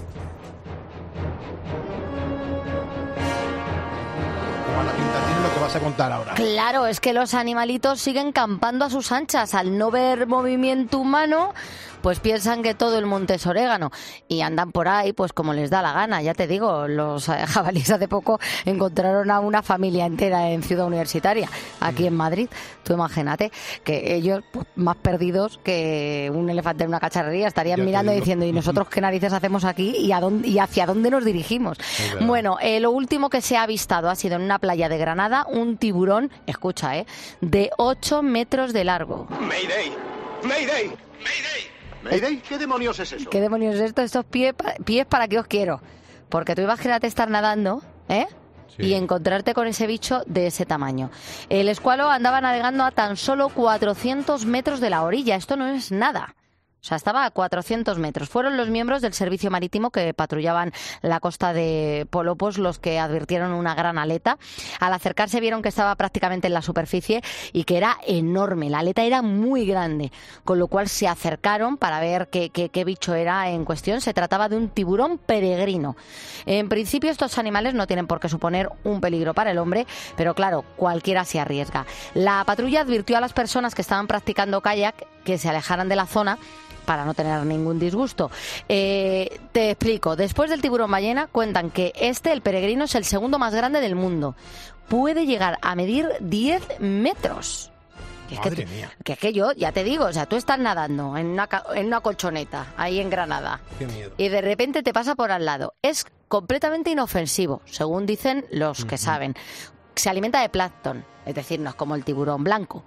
La pinta tiene lo que vas a contar ahora. Claro, es que los animalitos siguen campando a sus anchas. Al no ver movimiento humano, pues piensan que todo el monte es orégano y andan por ahí pues como les da la gana. Ya te digo, los jabalíes hace poco encontraron a una familia entera en Ciudad Universitaria, aquí en Madrid. Tú imagínate que ellos, pues, más perdidos que un elefante en una cacharrería, estarían ya mirando y diciendo, ¿y nosotros qué narices hacemos aquí y, a dónde, y hacia dónde nos dirigimos? Bueno, eh, lo último que se ha avistado ha sido en una playa de Granada un tiburón, escucha, eh, de ocho metros de largo. Mayday, Mayday, Mayday. ¿Mayday? ¿Qué demonios es eso? ¿Qué demonios es esto? Estos pies, pies para qué os quiero. Porque tú imagínate estar nadando, ¿eh? Sí. Y encontrarte con ese bicho de ese tamaño. El escualo andaba navegando a tan solo cuatrocientos metros de la orilla. Esto no es nada. O sea, estaba a cuatrocientos metros. Fueron los miembros del servicio marítimo que patrullaban la costa de Polopos los que advirtieron una gran aleta. Al acercarse vieron que estaba prácticamente en la superficie y que era enorme. La aleta era muy grande, con lo cual se acercaron para ver qué, qué, qué bicho era en cuestión. Se trataba de un tiburón peregrino. En principio estos animales no tienen por qué suponer un peligro para el hombre, pero claro, cualquiera se arriesga. La patrulla advirtió a las personas que estaban practicando kayak que se alejaran de la zona para no tener ningún disgusto. Eh, te explico. Después del tiburón ballena, cuentan que este, el peregrino, es el segundo más grande del mundo. Puede llegar a medir diez metros. Que es Madre que, mía. Que es que yo, ya te digo, o sea, tú estás nadando en una, en una colchoneta, ahí en Granada, Qué miedo. y de repente te pasa por al lado. Es completamente inofensivo, según dicen los uh-huh. que saben. Se alimenta de plancton, es decir, no es como el tiburón blanco.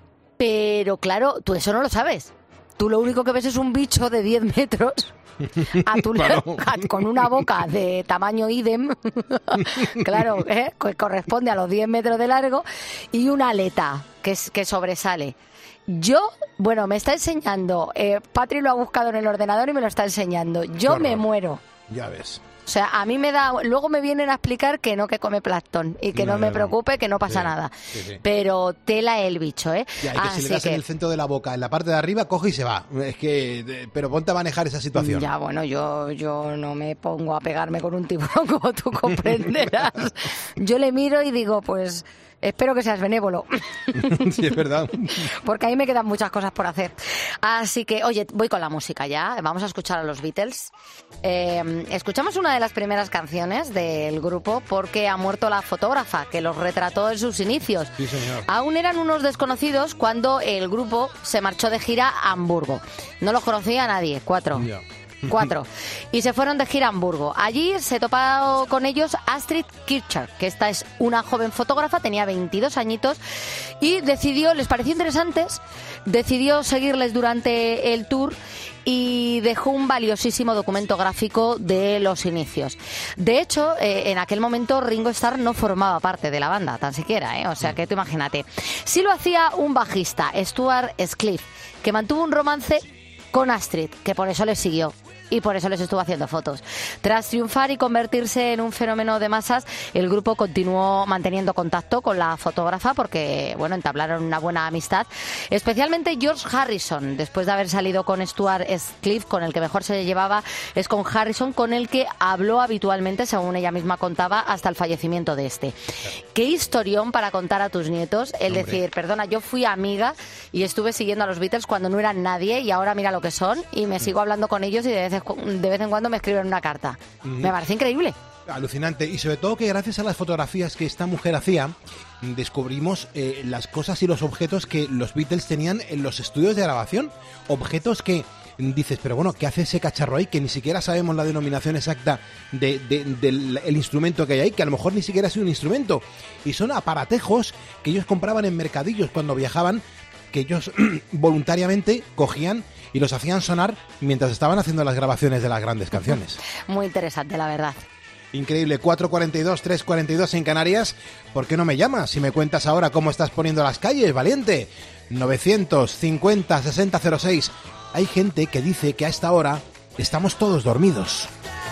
Pero claro, tú eso no lo sabes. Tú lo único que ves es un bicho de diez metros a tu claro. a, con una boca de tamaño idem, claro, ¿eh? que corresponde a los diez metros de largo, y una aleta que, es, que sobresale. Yo, bueno, me está enseñando, eh, Patri lo ha buscado en el ordenador y me lo está enseñando. Yo me muero. Ya ves. O sea, a mí me da... Luego me vienen a explicar que no, que come plancton y que no, no me no, preocupe, no. que no pasa sí, nada. Sí, sí. Pero tela el bicho, ¿eh? Ya, y que si le das que... en el centro de la boca, en la parte de arriba, coge y se va. Es que... Pero ponte a manejar esa situación. Ya, bueno, yo, yo no me pongo a pegarme con un tiburón, como tú comprenderás. Yo le miro y digo, pues... Espero que seas benévolo. Sí, es verdad. Porque ahí me quedan muchas cosas por hacer. Así que, oye, voy con la música ya. Vamos a escuchar a los Beatles. Eh, escuchamos una de las primeras canciones del grupo porque ha muerto la fotógrafa que los retrató en sus inicios. Sí, señor. Aún eran unos desconocidos cuando el grupo se marchó de gira a Hamburgo. No los conocía nadie, cuatro. Yeah. Cuatro. Y se fueron de gira a Hamburgo. Allí se topó con ellos Astrid Kirchner, que esta es una joven fotógrafa, tenía veintidós añitos, y decidió, les pareció interesantes, decidió seguirles durante el tour y dejó un valiosísimo documento gráfico de los inicios. De hecho, eh, en aquel momento Ringo Starr no formaba parte de la banda, tan siquiera, ¿eh? O sea, que tú imagínate. Sí lo hacía un bajista, Stuart Scliffe, que mantuvo un romance con Astrid, que por eso les siguió. Y por eso les estuvo haciendo fotos. Tras triunfar y convertirse en un fenómeno de masas, el grupo continuó manteniendo contacto con la fotógrafa porque, bueno, entablaron una buena amistad. Especialmente George Harrison, después de haber salido con Stuart Scliffe, con el que mejor se llevaba es con Harrison, con el que habló habitualmente, según ella misma contaba, hasta el fallecimiento de este. Qué historión para contar a tus nietos, el Hombre. decir, perdona, yo fui amiga y estuve siguiendo a los Beatles cuando no eran nadie y ahora mira lo que son y me sigo hablando con ellos y de vez de vez en cuando me escriben una carta. Uh-huh. Me parece increíble. Alucinante. Y sobre todo que gracias a las fotografías que esta mujer hacía, descubrimos eh, las cosas y los objetos que los Beatles tenían en los estudios de grabación. Objetos que dices, pero bueno, ¿qué hace ese cacharro ahí? Que ni siquiera sabemos la denominación exacta de, de, del el instrumento que hay ahí, que a lo mejor ni siquiera ha sido un instrumento. Y son aparatejos que ellos compraban en mercadillos cuando viajaban, que ellos voluntariamente cogían y los hacían sonar mientras estaban haciendo las grabaciones de las grandes canciones. Muy interesante, la verdad. Increíble. Cuatro cuarenta y dos, tres cuarenta y dos en Canarias. ¿Por qué no me llamas? Si me cuentas ahora cómo estás poniendo las calles, valiente. novecientos cincuenta, sesenta cero seis. Hay gente que dice que a esta hora estamos todos dormidos.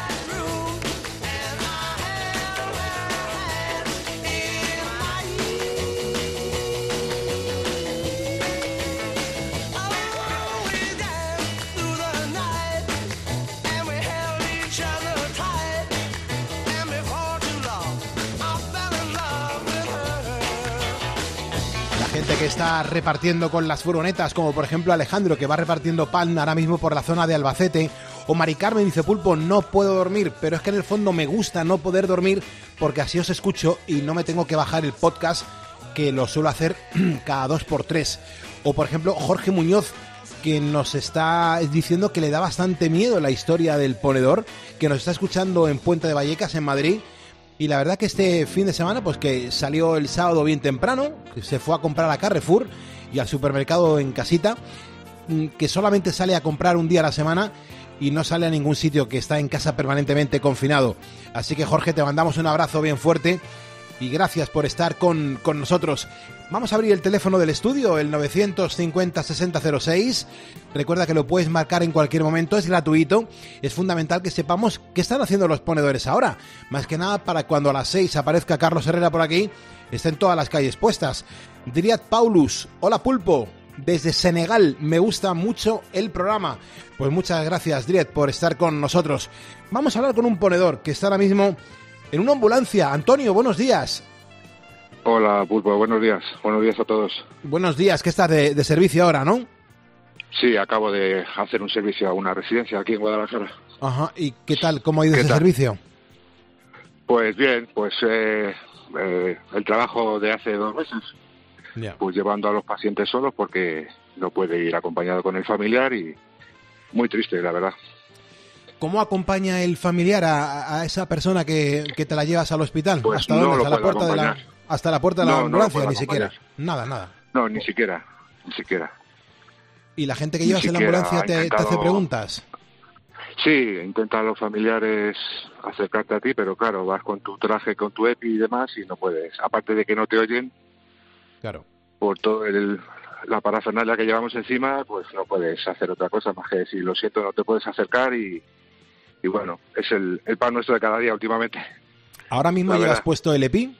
Gente que está repartiendo con las furgonetas, como por ejemplo Alejandro, que va repartiendo pan ahora mismo por la zona de Albacete, o Mari Carmen dice, Pulpo, no puedo dormir, pero es que en el fondo me gusta no poder dormir porque así os escucho y no me tengo que bajar el podcast, que lo suelo hacer cada dos por tres. O por ejemplo Jorge Muñoz, que nos está diciendo que le da bastante miedo la historia del ponedor, que nos está escuchando en Puente de Vallecas, en Madrid. Y la verdad que este fin de semana, pues que salió el sábado bien temprano, que se fue a comprar a Carrefour y al supermercado en casita, que solamente sale a comprar un día a la semana y no sale a ningún sitio, que está en casa permanentemente confinado. Así que Jorge, te mandamos un abrazo bien fuerte y gracias por estar con, con nosotros. Vamos a abrir el teléfono del estudio, el novecientos cincuenta sesenta cero seis. Recuerda que lo puedes marcar en cualquier momento, es gratuito. Es fundamental que sepamos qué están haciendo los ponedores ahora. Más que nada para cuando a las seis aparezca Carlos Herrera por aquí, estén todas las calles puestas. Driat Paulus, hola Pulpo, desde Senegal, me gusta mucho el programa. Pues muchas gracias, Driat, por estar con nosotros. Vamos a hablar con un ponedor que está ahora mismo en una ambulancia. Antonio, buenos días. Hola, Pulpo, buenos días. Buenos días a todos. Buenos días, que estás de, de servicio ahora, ¿no? Sí, acabo de hacer un servicio a una residencia aquí en Guadalajara. Ajá, ¿y qué tal? ¿Cómo ha ido ese tal? servicio? Pues bien, pues eh, eh, el trabajo de hace dos meses. Ya. Pues llevando a los pacientes solos porque no puede ir acompañado con el familiar y muy triste, la verdad. ¿Cómo acompaña el familiar a, a esa persona que, que te la llevas al hospital? Pues ¿Hasta no dónde? lo ¿Hasta la puedo puerta de la, acompañar. hasta la puerta de la No, no lo ambulancia? puedo Ni siquiera. acompañar. Nada, nada. No, ni siquiera, ni siquiera. ¿Y la gente que Ni llevas en la siquiera ambulancia ha te, te intentado- hace preguntas? Sí, intentan los familiares acercarte a ti, pero claro, vas con tu traje, con tu EPI y demás y no puedes. Aparte de que no te oyen, Claro. por todo el, la parafernalia que llevamos encima, pues no puedes hacer otra cosa más que decir, lo siento, no te puedes acercar y, y bueno, es el, el pan nuestro de cada día últimamente. ¿Ahora mismo La llevas verdad. puesto el EPI?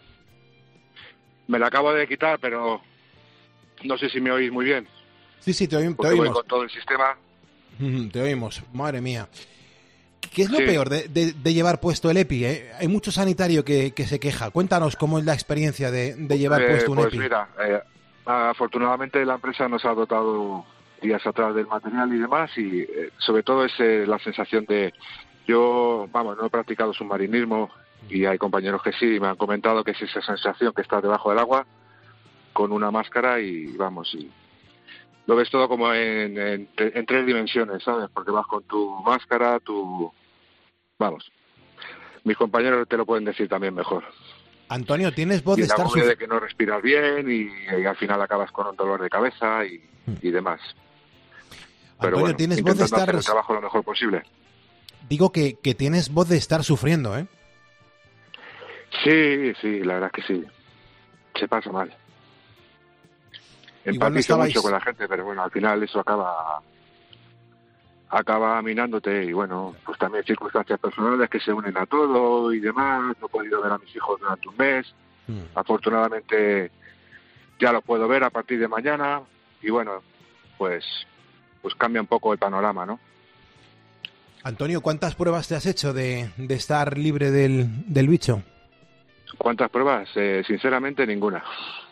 Me la acabo de quitar, pero no sé si me oís muy bien, Sí, sí, te, oí- te porque voy oímos. con todo el sistema. Mm, Te oímos, madre mía. ¿Qué es lo Sí. peor de, de- de llevar puesto el EPI? eh? Hay mucho sanitario que, que se queja. Cuéntanos cómo es la experiencia de, de llevar Eh, puesto un pues EPI. mira, eh, afortunadamente la empresa nos ha dotado días atrás del material y demás y eh, sobre todo es eh, la sensación de, yo, vamos, no he practicado submarinismo y hay compañeros que sí me han comentado que es esa sensación que estás debajo del agua con una máscara y vamos, y lo ves todo como en, en, en tres dimensiones, ¿sabes? Porque vas con tu máscara, tu... Vamos, mis compañeros te lo pueden decir también mejor. Antonio, ¿tienes voz Y de el estar agobio suf- de que no respiras bien y, y al final acabas con un dolor de cabeza y, y demás. Pero Antonio, bueno, tienes voz de intentando estar... hacer el trabajo lo mejor posible. Digo que, que tienes voz de estar sufriendo, ¿eh? Sí, sí, la verdad es que sí. Se pasa mal. Igual no Empatizo estabais- mucho con la gente, pero bueno, al final eso acaba acaba minándote y bueno, pues también circunstancias personales que se unen a todo y demás. No he podido ver a mis hijos durante un mes. Mm. Afortunadamente ya lo puedo ver a partir de mañana y bueno, pues pues cambia un poco el panorama, ¿no? Antonio, ¿cuántas pruebas te has hecho de, de estar libre del, del bicho? ¿Cuántas pruebas? Eh, sinceramente ninguna.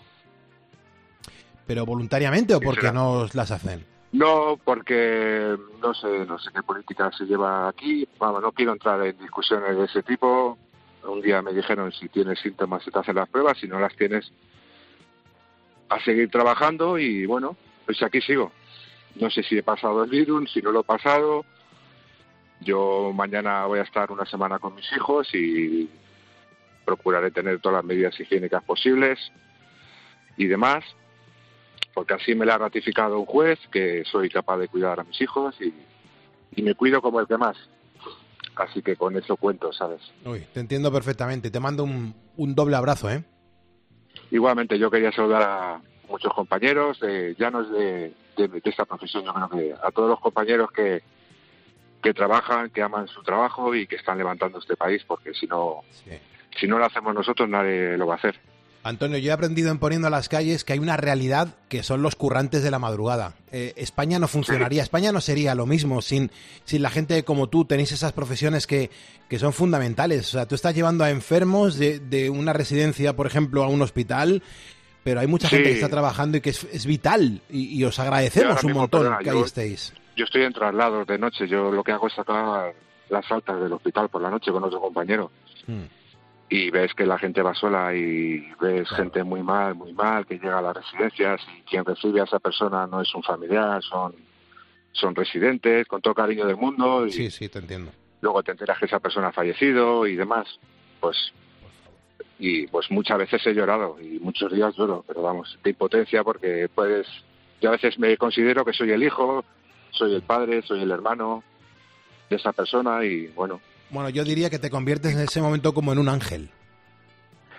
¿Pero voluntariamente o porque será? no os las hacen? No, porque no sé, no sé qué política se lleva aquí. Vamos, no quiero entrar en discusiones de ese tipo. Un día me dijeron si tienes síntomas se te hacen las pruebas, si no las tienes a seguir trabajando y bueno, pues aquí sigo. No sé si he pasado el virus, si no lo he pasado. Yo mañana voy a estar una semana con mis hijos y procuraré tener todas las medidas higiénicas posibles y demás, porque así me lo ha ratificado un juez, que soy capaz de cuidar a mis hijos y, y me cuido como el que más. Así que con eso cuento, ¿sabes? Uy, te entiendo perfectamente. Te mando un, un doble abrazo, ¿eh? Igualmente, yo quería saludar a muchos compañeros, eh, ya no es de, de, de esta profesión, yo creo que a todos los compañeros que, que trabajan, que aman su trabajo y que están levantando este país, porque si no, Sí. si no lo hacemos nosotros, nadie lo va a hacer. Antonio, yo he aprendido en Poniendo las Calles que hay una realidad que son los currantes de la madrugada. Eh, España no funcionaría, España no sería lo mismo sin, sin la gente como tú. Tenéis esas profesiones que, que son fundamentales. O sea, tú estás llevando a enfermos de, de una residencia, por ejemplo, a un hospital, pero hay mucha Sí. gente que está trabajando y que es, es vital. Y, y os Y agradecemos ahora un mismo, montón perdona, que yo- ahí estéis. Yo estoy en traslados de noche, yo lo que hago es sacar las altas del hospital por la noche con otro compañero. Mm. Y ves que la gente va sola y ves gente muy mal, muy mal, que llega a las residencias y quien recibe a esa persona no es un familiar, son, son residentes, con todo cariño del mundo. Y Sí, sí, te entiendo. luego te enteras que esa persona ha fallecido y demás. Pues y pues muchas veces he llorado y muchos días lloro, pero vamos, de impotencia porque puedes... Yo a veces me considero que soy el hijo, soy el padre, soy el hermano de esa persona y bueno... Bueno, yo diría que te conviertes en ese momento como en un ángel.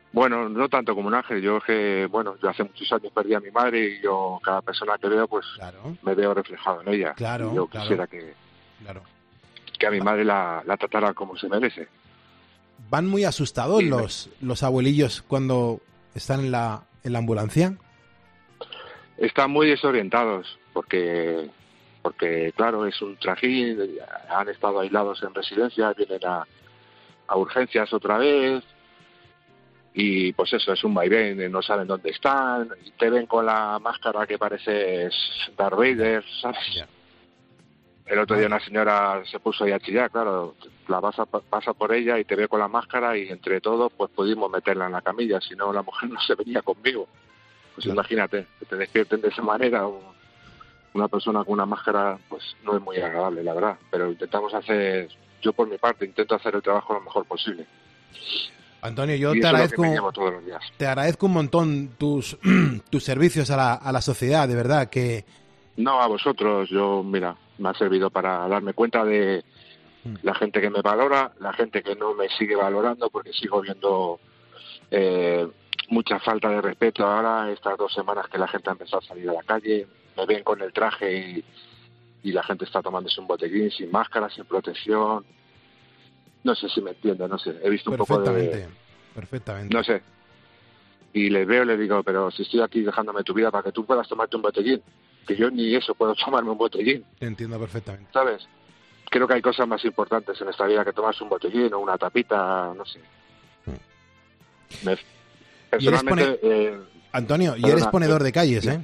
Bueno, no tanto como un ángel. Yo que, bueno, yo hace muchos años perdí a mi madre y yo, cada persona que veo, pues claro. me veo reflejado en ella. Claro, y yo claro. quisiera que, claro. que a mi madre la, la tratara como se merece. ¿Van muy asustados Sí, los, los abuelillos cuando están en la, en la ambulancia? Están muy desorientados porque, porque claro, es un trajín, han estado aislados en residencias, vienen a, a urgencias otra vez y pues eso, es un vaivén, no saben dónde están, y te ven con la máscara que parece Darth Vader, ¿sabes? Ya. El otro día una señora se puso ahí a chillar, claro, la pasa, pasa por ella y te ve con la máscara y entre todos pues pudimos meterla en la camilla, si no la mujer no se venía conmigo. Pues claro. Imagínate, que te despierten de esa manera, o una persona con una máscara, pues no es muy agradable, la verdad. Pero intentamos hacer, yo por mi parte, intento hacer el trabajo lo mejor posible. Antonio, yo y te eso agradezco, es lo que me llevo todos los días. Te agradezco un montón tus, tus servicios a la, a la sociedad, de verdad, que... No, a vosotros, yo, mira, me ha servido para darme cuenta de la gente que me valora, la gente que no me sigue valorando, porque sigo viendo eh, mucha falta de respeto ahora, estas dos semanas que la gente ha empezado a salir a la calle, me ven con el traje y, y la gente está tomándose un botellín sin máscara, sin protección. No sé si me entiendo, no sé, he visto un poco de... Perfectamente, perfectamente. No sé. Y les veo y les digo, pero si estoy aquí dejándome tu vida para que tú puedas tomarte un botellín, que yo ni eso puedo tomarme un botellín. Te entiendo perfectamente. ¿Sabes? Creo que hay cosas más importantes en esta vida que tomarse un botellín o una tapita, no sé. Me, personalmente... pone... eh, Antonio, y perdona, eres ponedor de calles, ¿eh?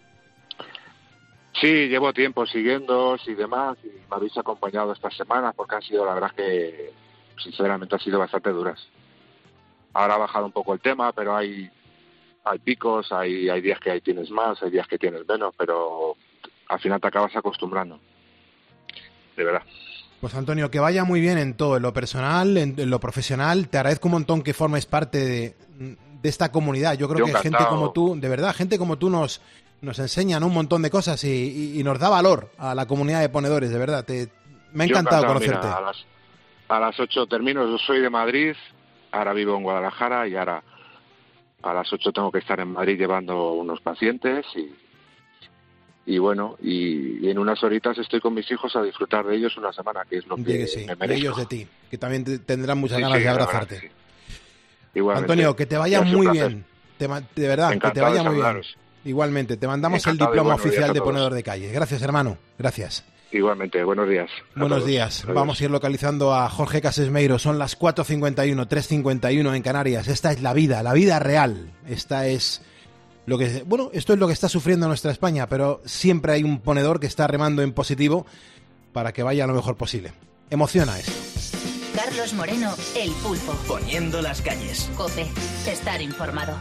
Sí, llevo tiempo siguiendo y demás, y me habéis acompañado estas semanas porque han sido, la verdad, que sinceramente han sido bastante duras. Ahora ha bajado un poco el tema, pero hay hay picos, hay hay días que ahí tienes más, hay días que tienes menos, pero al final te acabas acostumbrando. De verdad. Pues Antonio, que vaya muy bien en todo, en lo personal, en, en lo profesional. Te agradezco un montón que formes parte de, de esta comunidad. Yo creo Yo que encantado. gente como tú, de verdad, gente como tú nos, nos enseñan un montón de cosas y, y, y nos da valor a la comunidad de ponedores, de verdad. Te, me ha Yo encantado, encantado, conocerte. Mira, a las a las ocho termino, yo soy de Madrid, ahora vivo en Guadalajara y ahora a las ocho tengo que estar en Madrid llevando unos pacientes y y bueno, y, y en unas horitas estoy con mis hijos a disfrutar de ellos una semana, que es lo que De que sí, me de merezco. ellos de ti, que también te, tendrán muchas Sí, ganas sí, de la verdad, abrazarte. sí. Igualmente. Antonio, que te vaya Ha sido muy un placer. bien. Te, ma- de verdad, que te Encantado vaya de muy bien. saludaros. Igualmente, te mandamos el Encantado y diploma buenos días oficial a de todos. ponedor de calles. Gracias, hermano. Gracias. Igualmente, buenos días. A Buenos todos. días. Adiós. Vamos a ir localizando a Jorge Casesmeiro. Son las cuatro cincuenta y uno, tres cincuenta y uno en Canarias. Esta es la vida, la vida real. Esta es lo que, bueno, esto es lo que está sufriendo nuestra España, pero siempre hay un ponedor que está remando en positivo para que vaya lo mejor posible. Emociona esto. Carlos Moreno, El Pulpo. Poniendo las calles. COPE. Estar informado.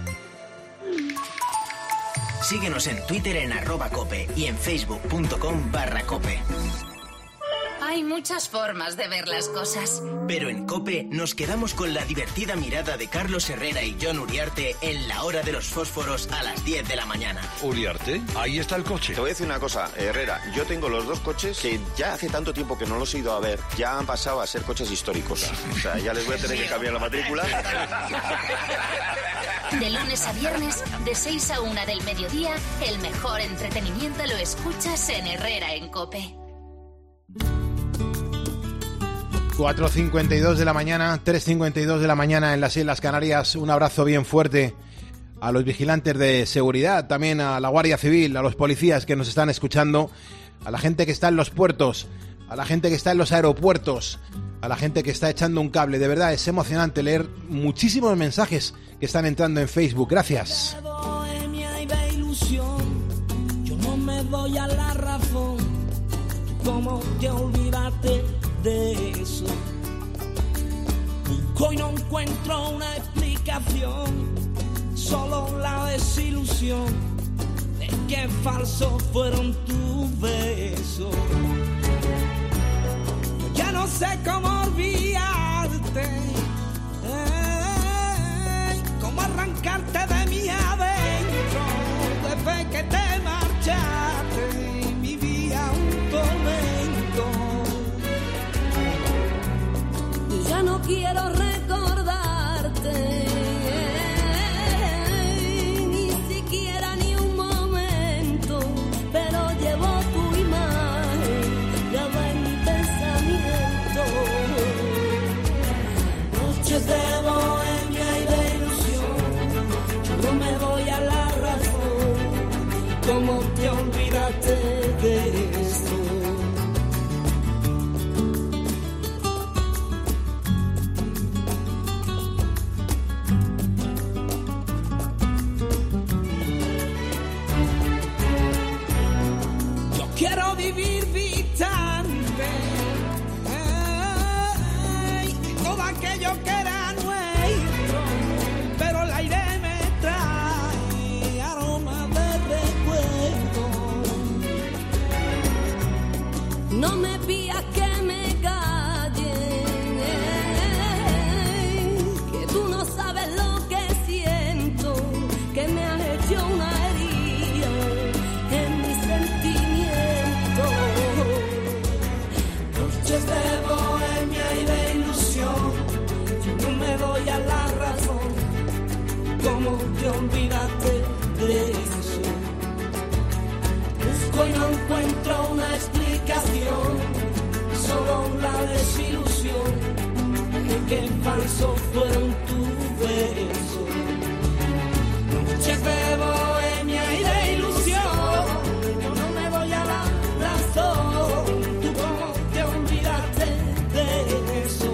Síguenos en Twitter en arroba cope y en facebook.com barra cope. Hay muchas formas de ver las cosas. Pero en COPE nos quedamos con la divertida mirada de Carlos Herrera y Jon Uriarte en la hora de los fósforos a las diez de la mañana. Uriarte, ahí está el coche. Te voy a decir una cosa, Herrera, yo tengo los dos coches que ya hace tanto tiempo que no los he ido a ver, ya han pasado a ser coches históricos. O sea, ya les voy a tener que cambiar la matrícula. De lunes a viernes, de seis a una del mediodía, el mejor entretenimiento lo escuchas en Herrera en COPE. cuatro cincuenta y dos de la mañana, tres cincuenta y dos de la mañana en las Islas Canarias. Un abrazo bien fuerte a los vigilantes de seguridad, también a la Guardia Civil, a los policías que nos están escuchando, a la gente que está en los puertos, a la gente que está en los aeropuertos, a la gente que está echando un cable. De verdad, es emocionante leer muchísimos mensajes que están entrando en Facebook. Gracias. Yo no me doy a la razón. ¿Cómo te olvidaste de eso? Busco y no encuentro una explicación, solo la desilusión de que falsos fueron tus besos. Ya no sé cómo olvidarte, eh, cómo arrancarte de mi adentro. Desde que te marchaste vivía un tormento. Ya no quiero recordarte, me pidas que me calle, que tú no sabes lo que siento, que me has hecho una herida en mi sentimiento. Noches de bohemia y de ilusión, yo no me doy a la razón, cómo te olvidaste de eso. Busco y no encuentro una explicación, solo la desilusión de que falso fueron tus besos. Noches de bohemia y de ilusión, yo no me doy a la razón, tú cómo te olvidaste de eso.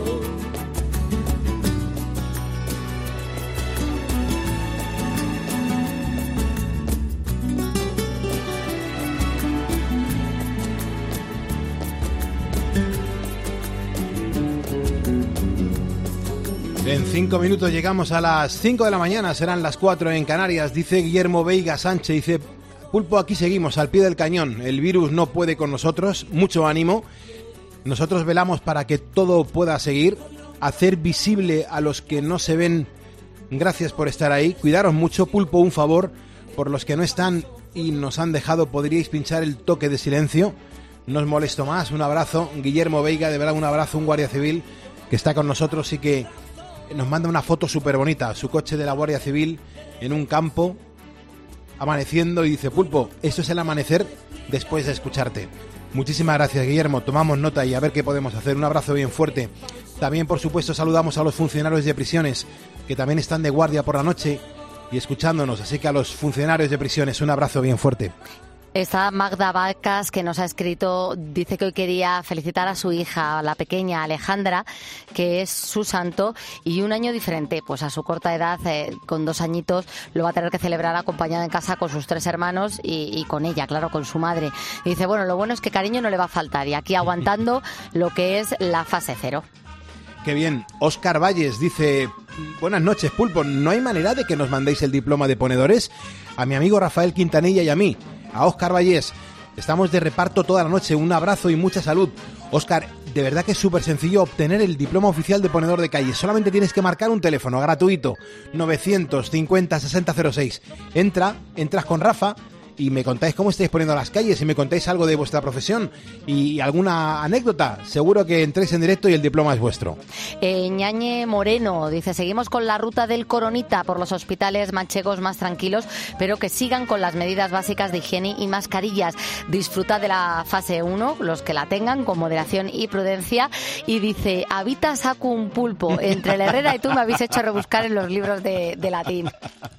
En cinco minutos llegamos a las cinco de la mañana, serán las cuatro en Canarias. Dice Guillermo Veiga Sánchez, dice: Pulpo, aquí seguimos al pie del cañón, el virus no puede con nosotros, mucho ánimo. Nosotros velamos para que todo pueda seguir, hacer visible a los que no se ven. Gracias por estar ahí, cuidaros mucho. Pulpo, un favor, por los que no están y nos han dejado, podríais pinchar el toque de silencio. No os molesto más, un abrazo. Guillermo Veiga, de verdad un abrazo, un guardia civil que está con nosotros y que nos manda una foto súper bonita, su coche de la Guardia Civil en un campo, amaneciendo, y dice: Pulpo, esto es el amanecer después de escucharte. Muchísimas gracias, Guillermo, tomamos nota y a ver qué podemos hacer. Un abrazo bien fuerte. También, por supuesto, saludamos a los funcionarios de prisiones, que también están de guardia por la noche y escuchándonos, así que a los funcionarios de prisiones, un abrazo bien fuerte. Está Magda Vacas, que nos ha escrito, dice que hoy quería felicitar a su hija, la pequeña Alejandra, que es su santo, y un año diferente, pues a su corta edad, eh, con dos añitos, lo va a tener que celebrar acompañada en casa con sus tres hermanos y, y con ella, claro, con su madre. Y dice, bueno, lo bueno es que cariño no le va a faltar, y aquí aguantando lo que es la fase cero. Qué bien. Óscar Valles dice: buenas noches, Pulpo, ¿no hay manera de que nos mandéis el diploma de ponedores? A mi amigo Rafael Quintanilla y a mí. A Óscar Valles, estamos de reparto toda la noche, un abrazo y mucha salud. Óscar, de verdad que es súper sencillo obtener el diploma oficial de ponedor de calle, solamente tienes que marcar un teléfono gratuito, novecientos cincuenta sesenta cero seis. Entra, entras con Rafa y me contáis cómo estáis poniendo las calles y me contáis algo de vuestra profesión y alguna anécdota. Seguro que entréis en directo y el diploma es vuestro. Eh, Ñañe Moreno dice: seguimos con la ruta del Coronita por los hospitales manchegos más tranquilos, pero que sigan con las medidas básicas de higiene y mascarillas. Disfruta de la fase uno, los que la tengan, con moderación y prudencia. Y dice: habita saco un pulpo. Entre el Herrera y tú me habéis hecho rebuscar en los libros de, de latín.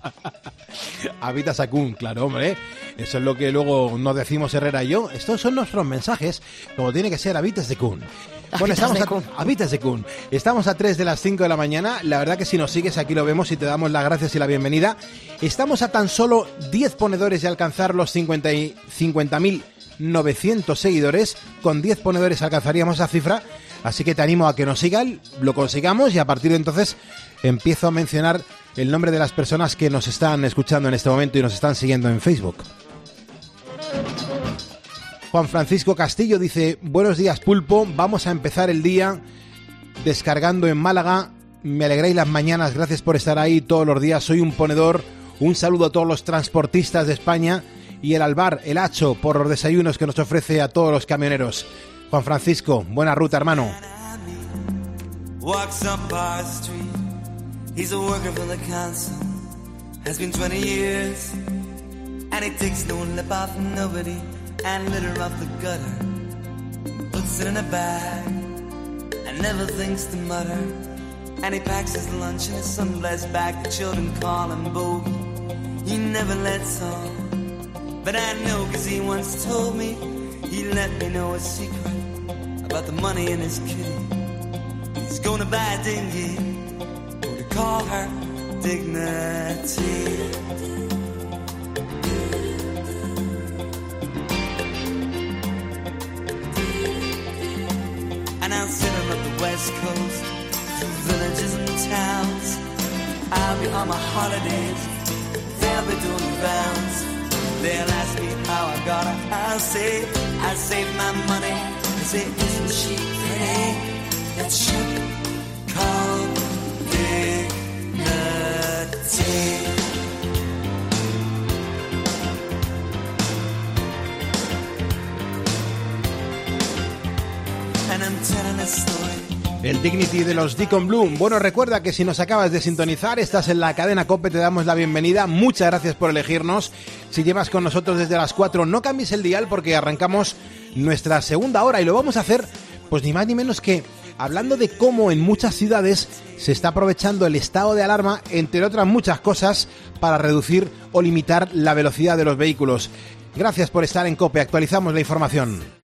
Habita Sacún, claro, hombre. Eso es lo que luego nos decimos Herrera y yo. Estos son nuestros mensajes, como tiene que ser. Habita Sacún. Bueno, estamos a, Habita Sacún. Estamos a tres de las cinco de la mañana. La verdad que si nos sigues aquí lo vemos y te damos las gracias y la bienvenida. Estamos a tan solo diez ponedores de alcanzar los cincuenta mil novecientos seguidores. Con diez ponedores alcanzaríamos esa cifra. Así que te animo a que nos sigan, lo consigamos y a partir de entonces empiezo a mencionar el nombre de las personas que nos están escuchando en este momento y nos están siguiendo en Facebook. Juan Francisco Castillo dice: buenos días, Pulpo, vamos a empezar el día descargando en Málaga. Me alegráis las mañanas, gracias por estar ahí todos los días. Soy un ponedor. Un saludo a todos los transportistas de España y el Albar, el Hacho, por los desayunos que nos ofrece a todos los camioneros. Juan Francisco, buena ruta, hermano. Walks up our street. He's a worker for the council. Has been twenty years. And he takes no lip off nobody. And litter off the gutter. Puts it in a bag. And never thinks to mutter. And he packs his lunch in his sunblazed bag. The children call him Bogey. He never lets on. But I know cause he once told me. He let me know a secret about the money in his kitty. He's gonna buy a dinghy, gonna call her Dignity. And I'll send him up the west coast, to villages and towns. I'll be on my holidays, they'll be doing the rounds. They'll ask me how I got it. I'll say I saved my money, Say, isn't she pretty? That ship called dignity. And I'm telling a story. El Dignity de los Deacon Bloom. Bueno, recuerda que si nos acabas de sintonizar, estás en la cadena COPE, te damos la bienvenida. Muchas gracias por elegirnos. Si llevas con nosotros desde las cuatro, no cambies el dial porque arrancamos nuestra segunda hora y lo vamos a hacer, pues ni más ni menos que hablando de cómo en muchas ciudades se está aprovechando el estado de alarma, entre otras muchas cosas, para reducir o limitar la velocidad de los vehículos. Gracias por estar en COPE, actualizamos la información.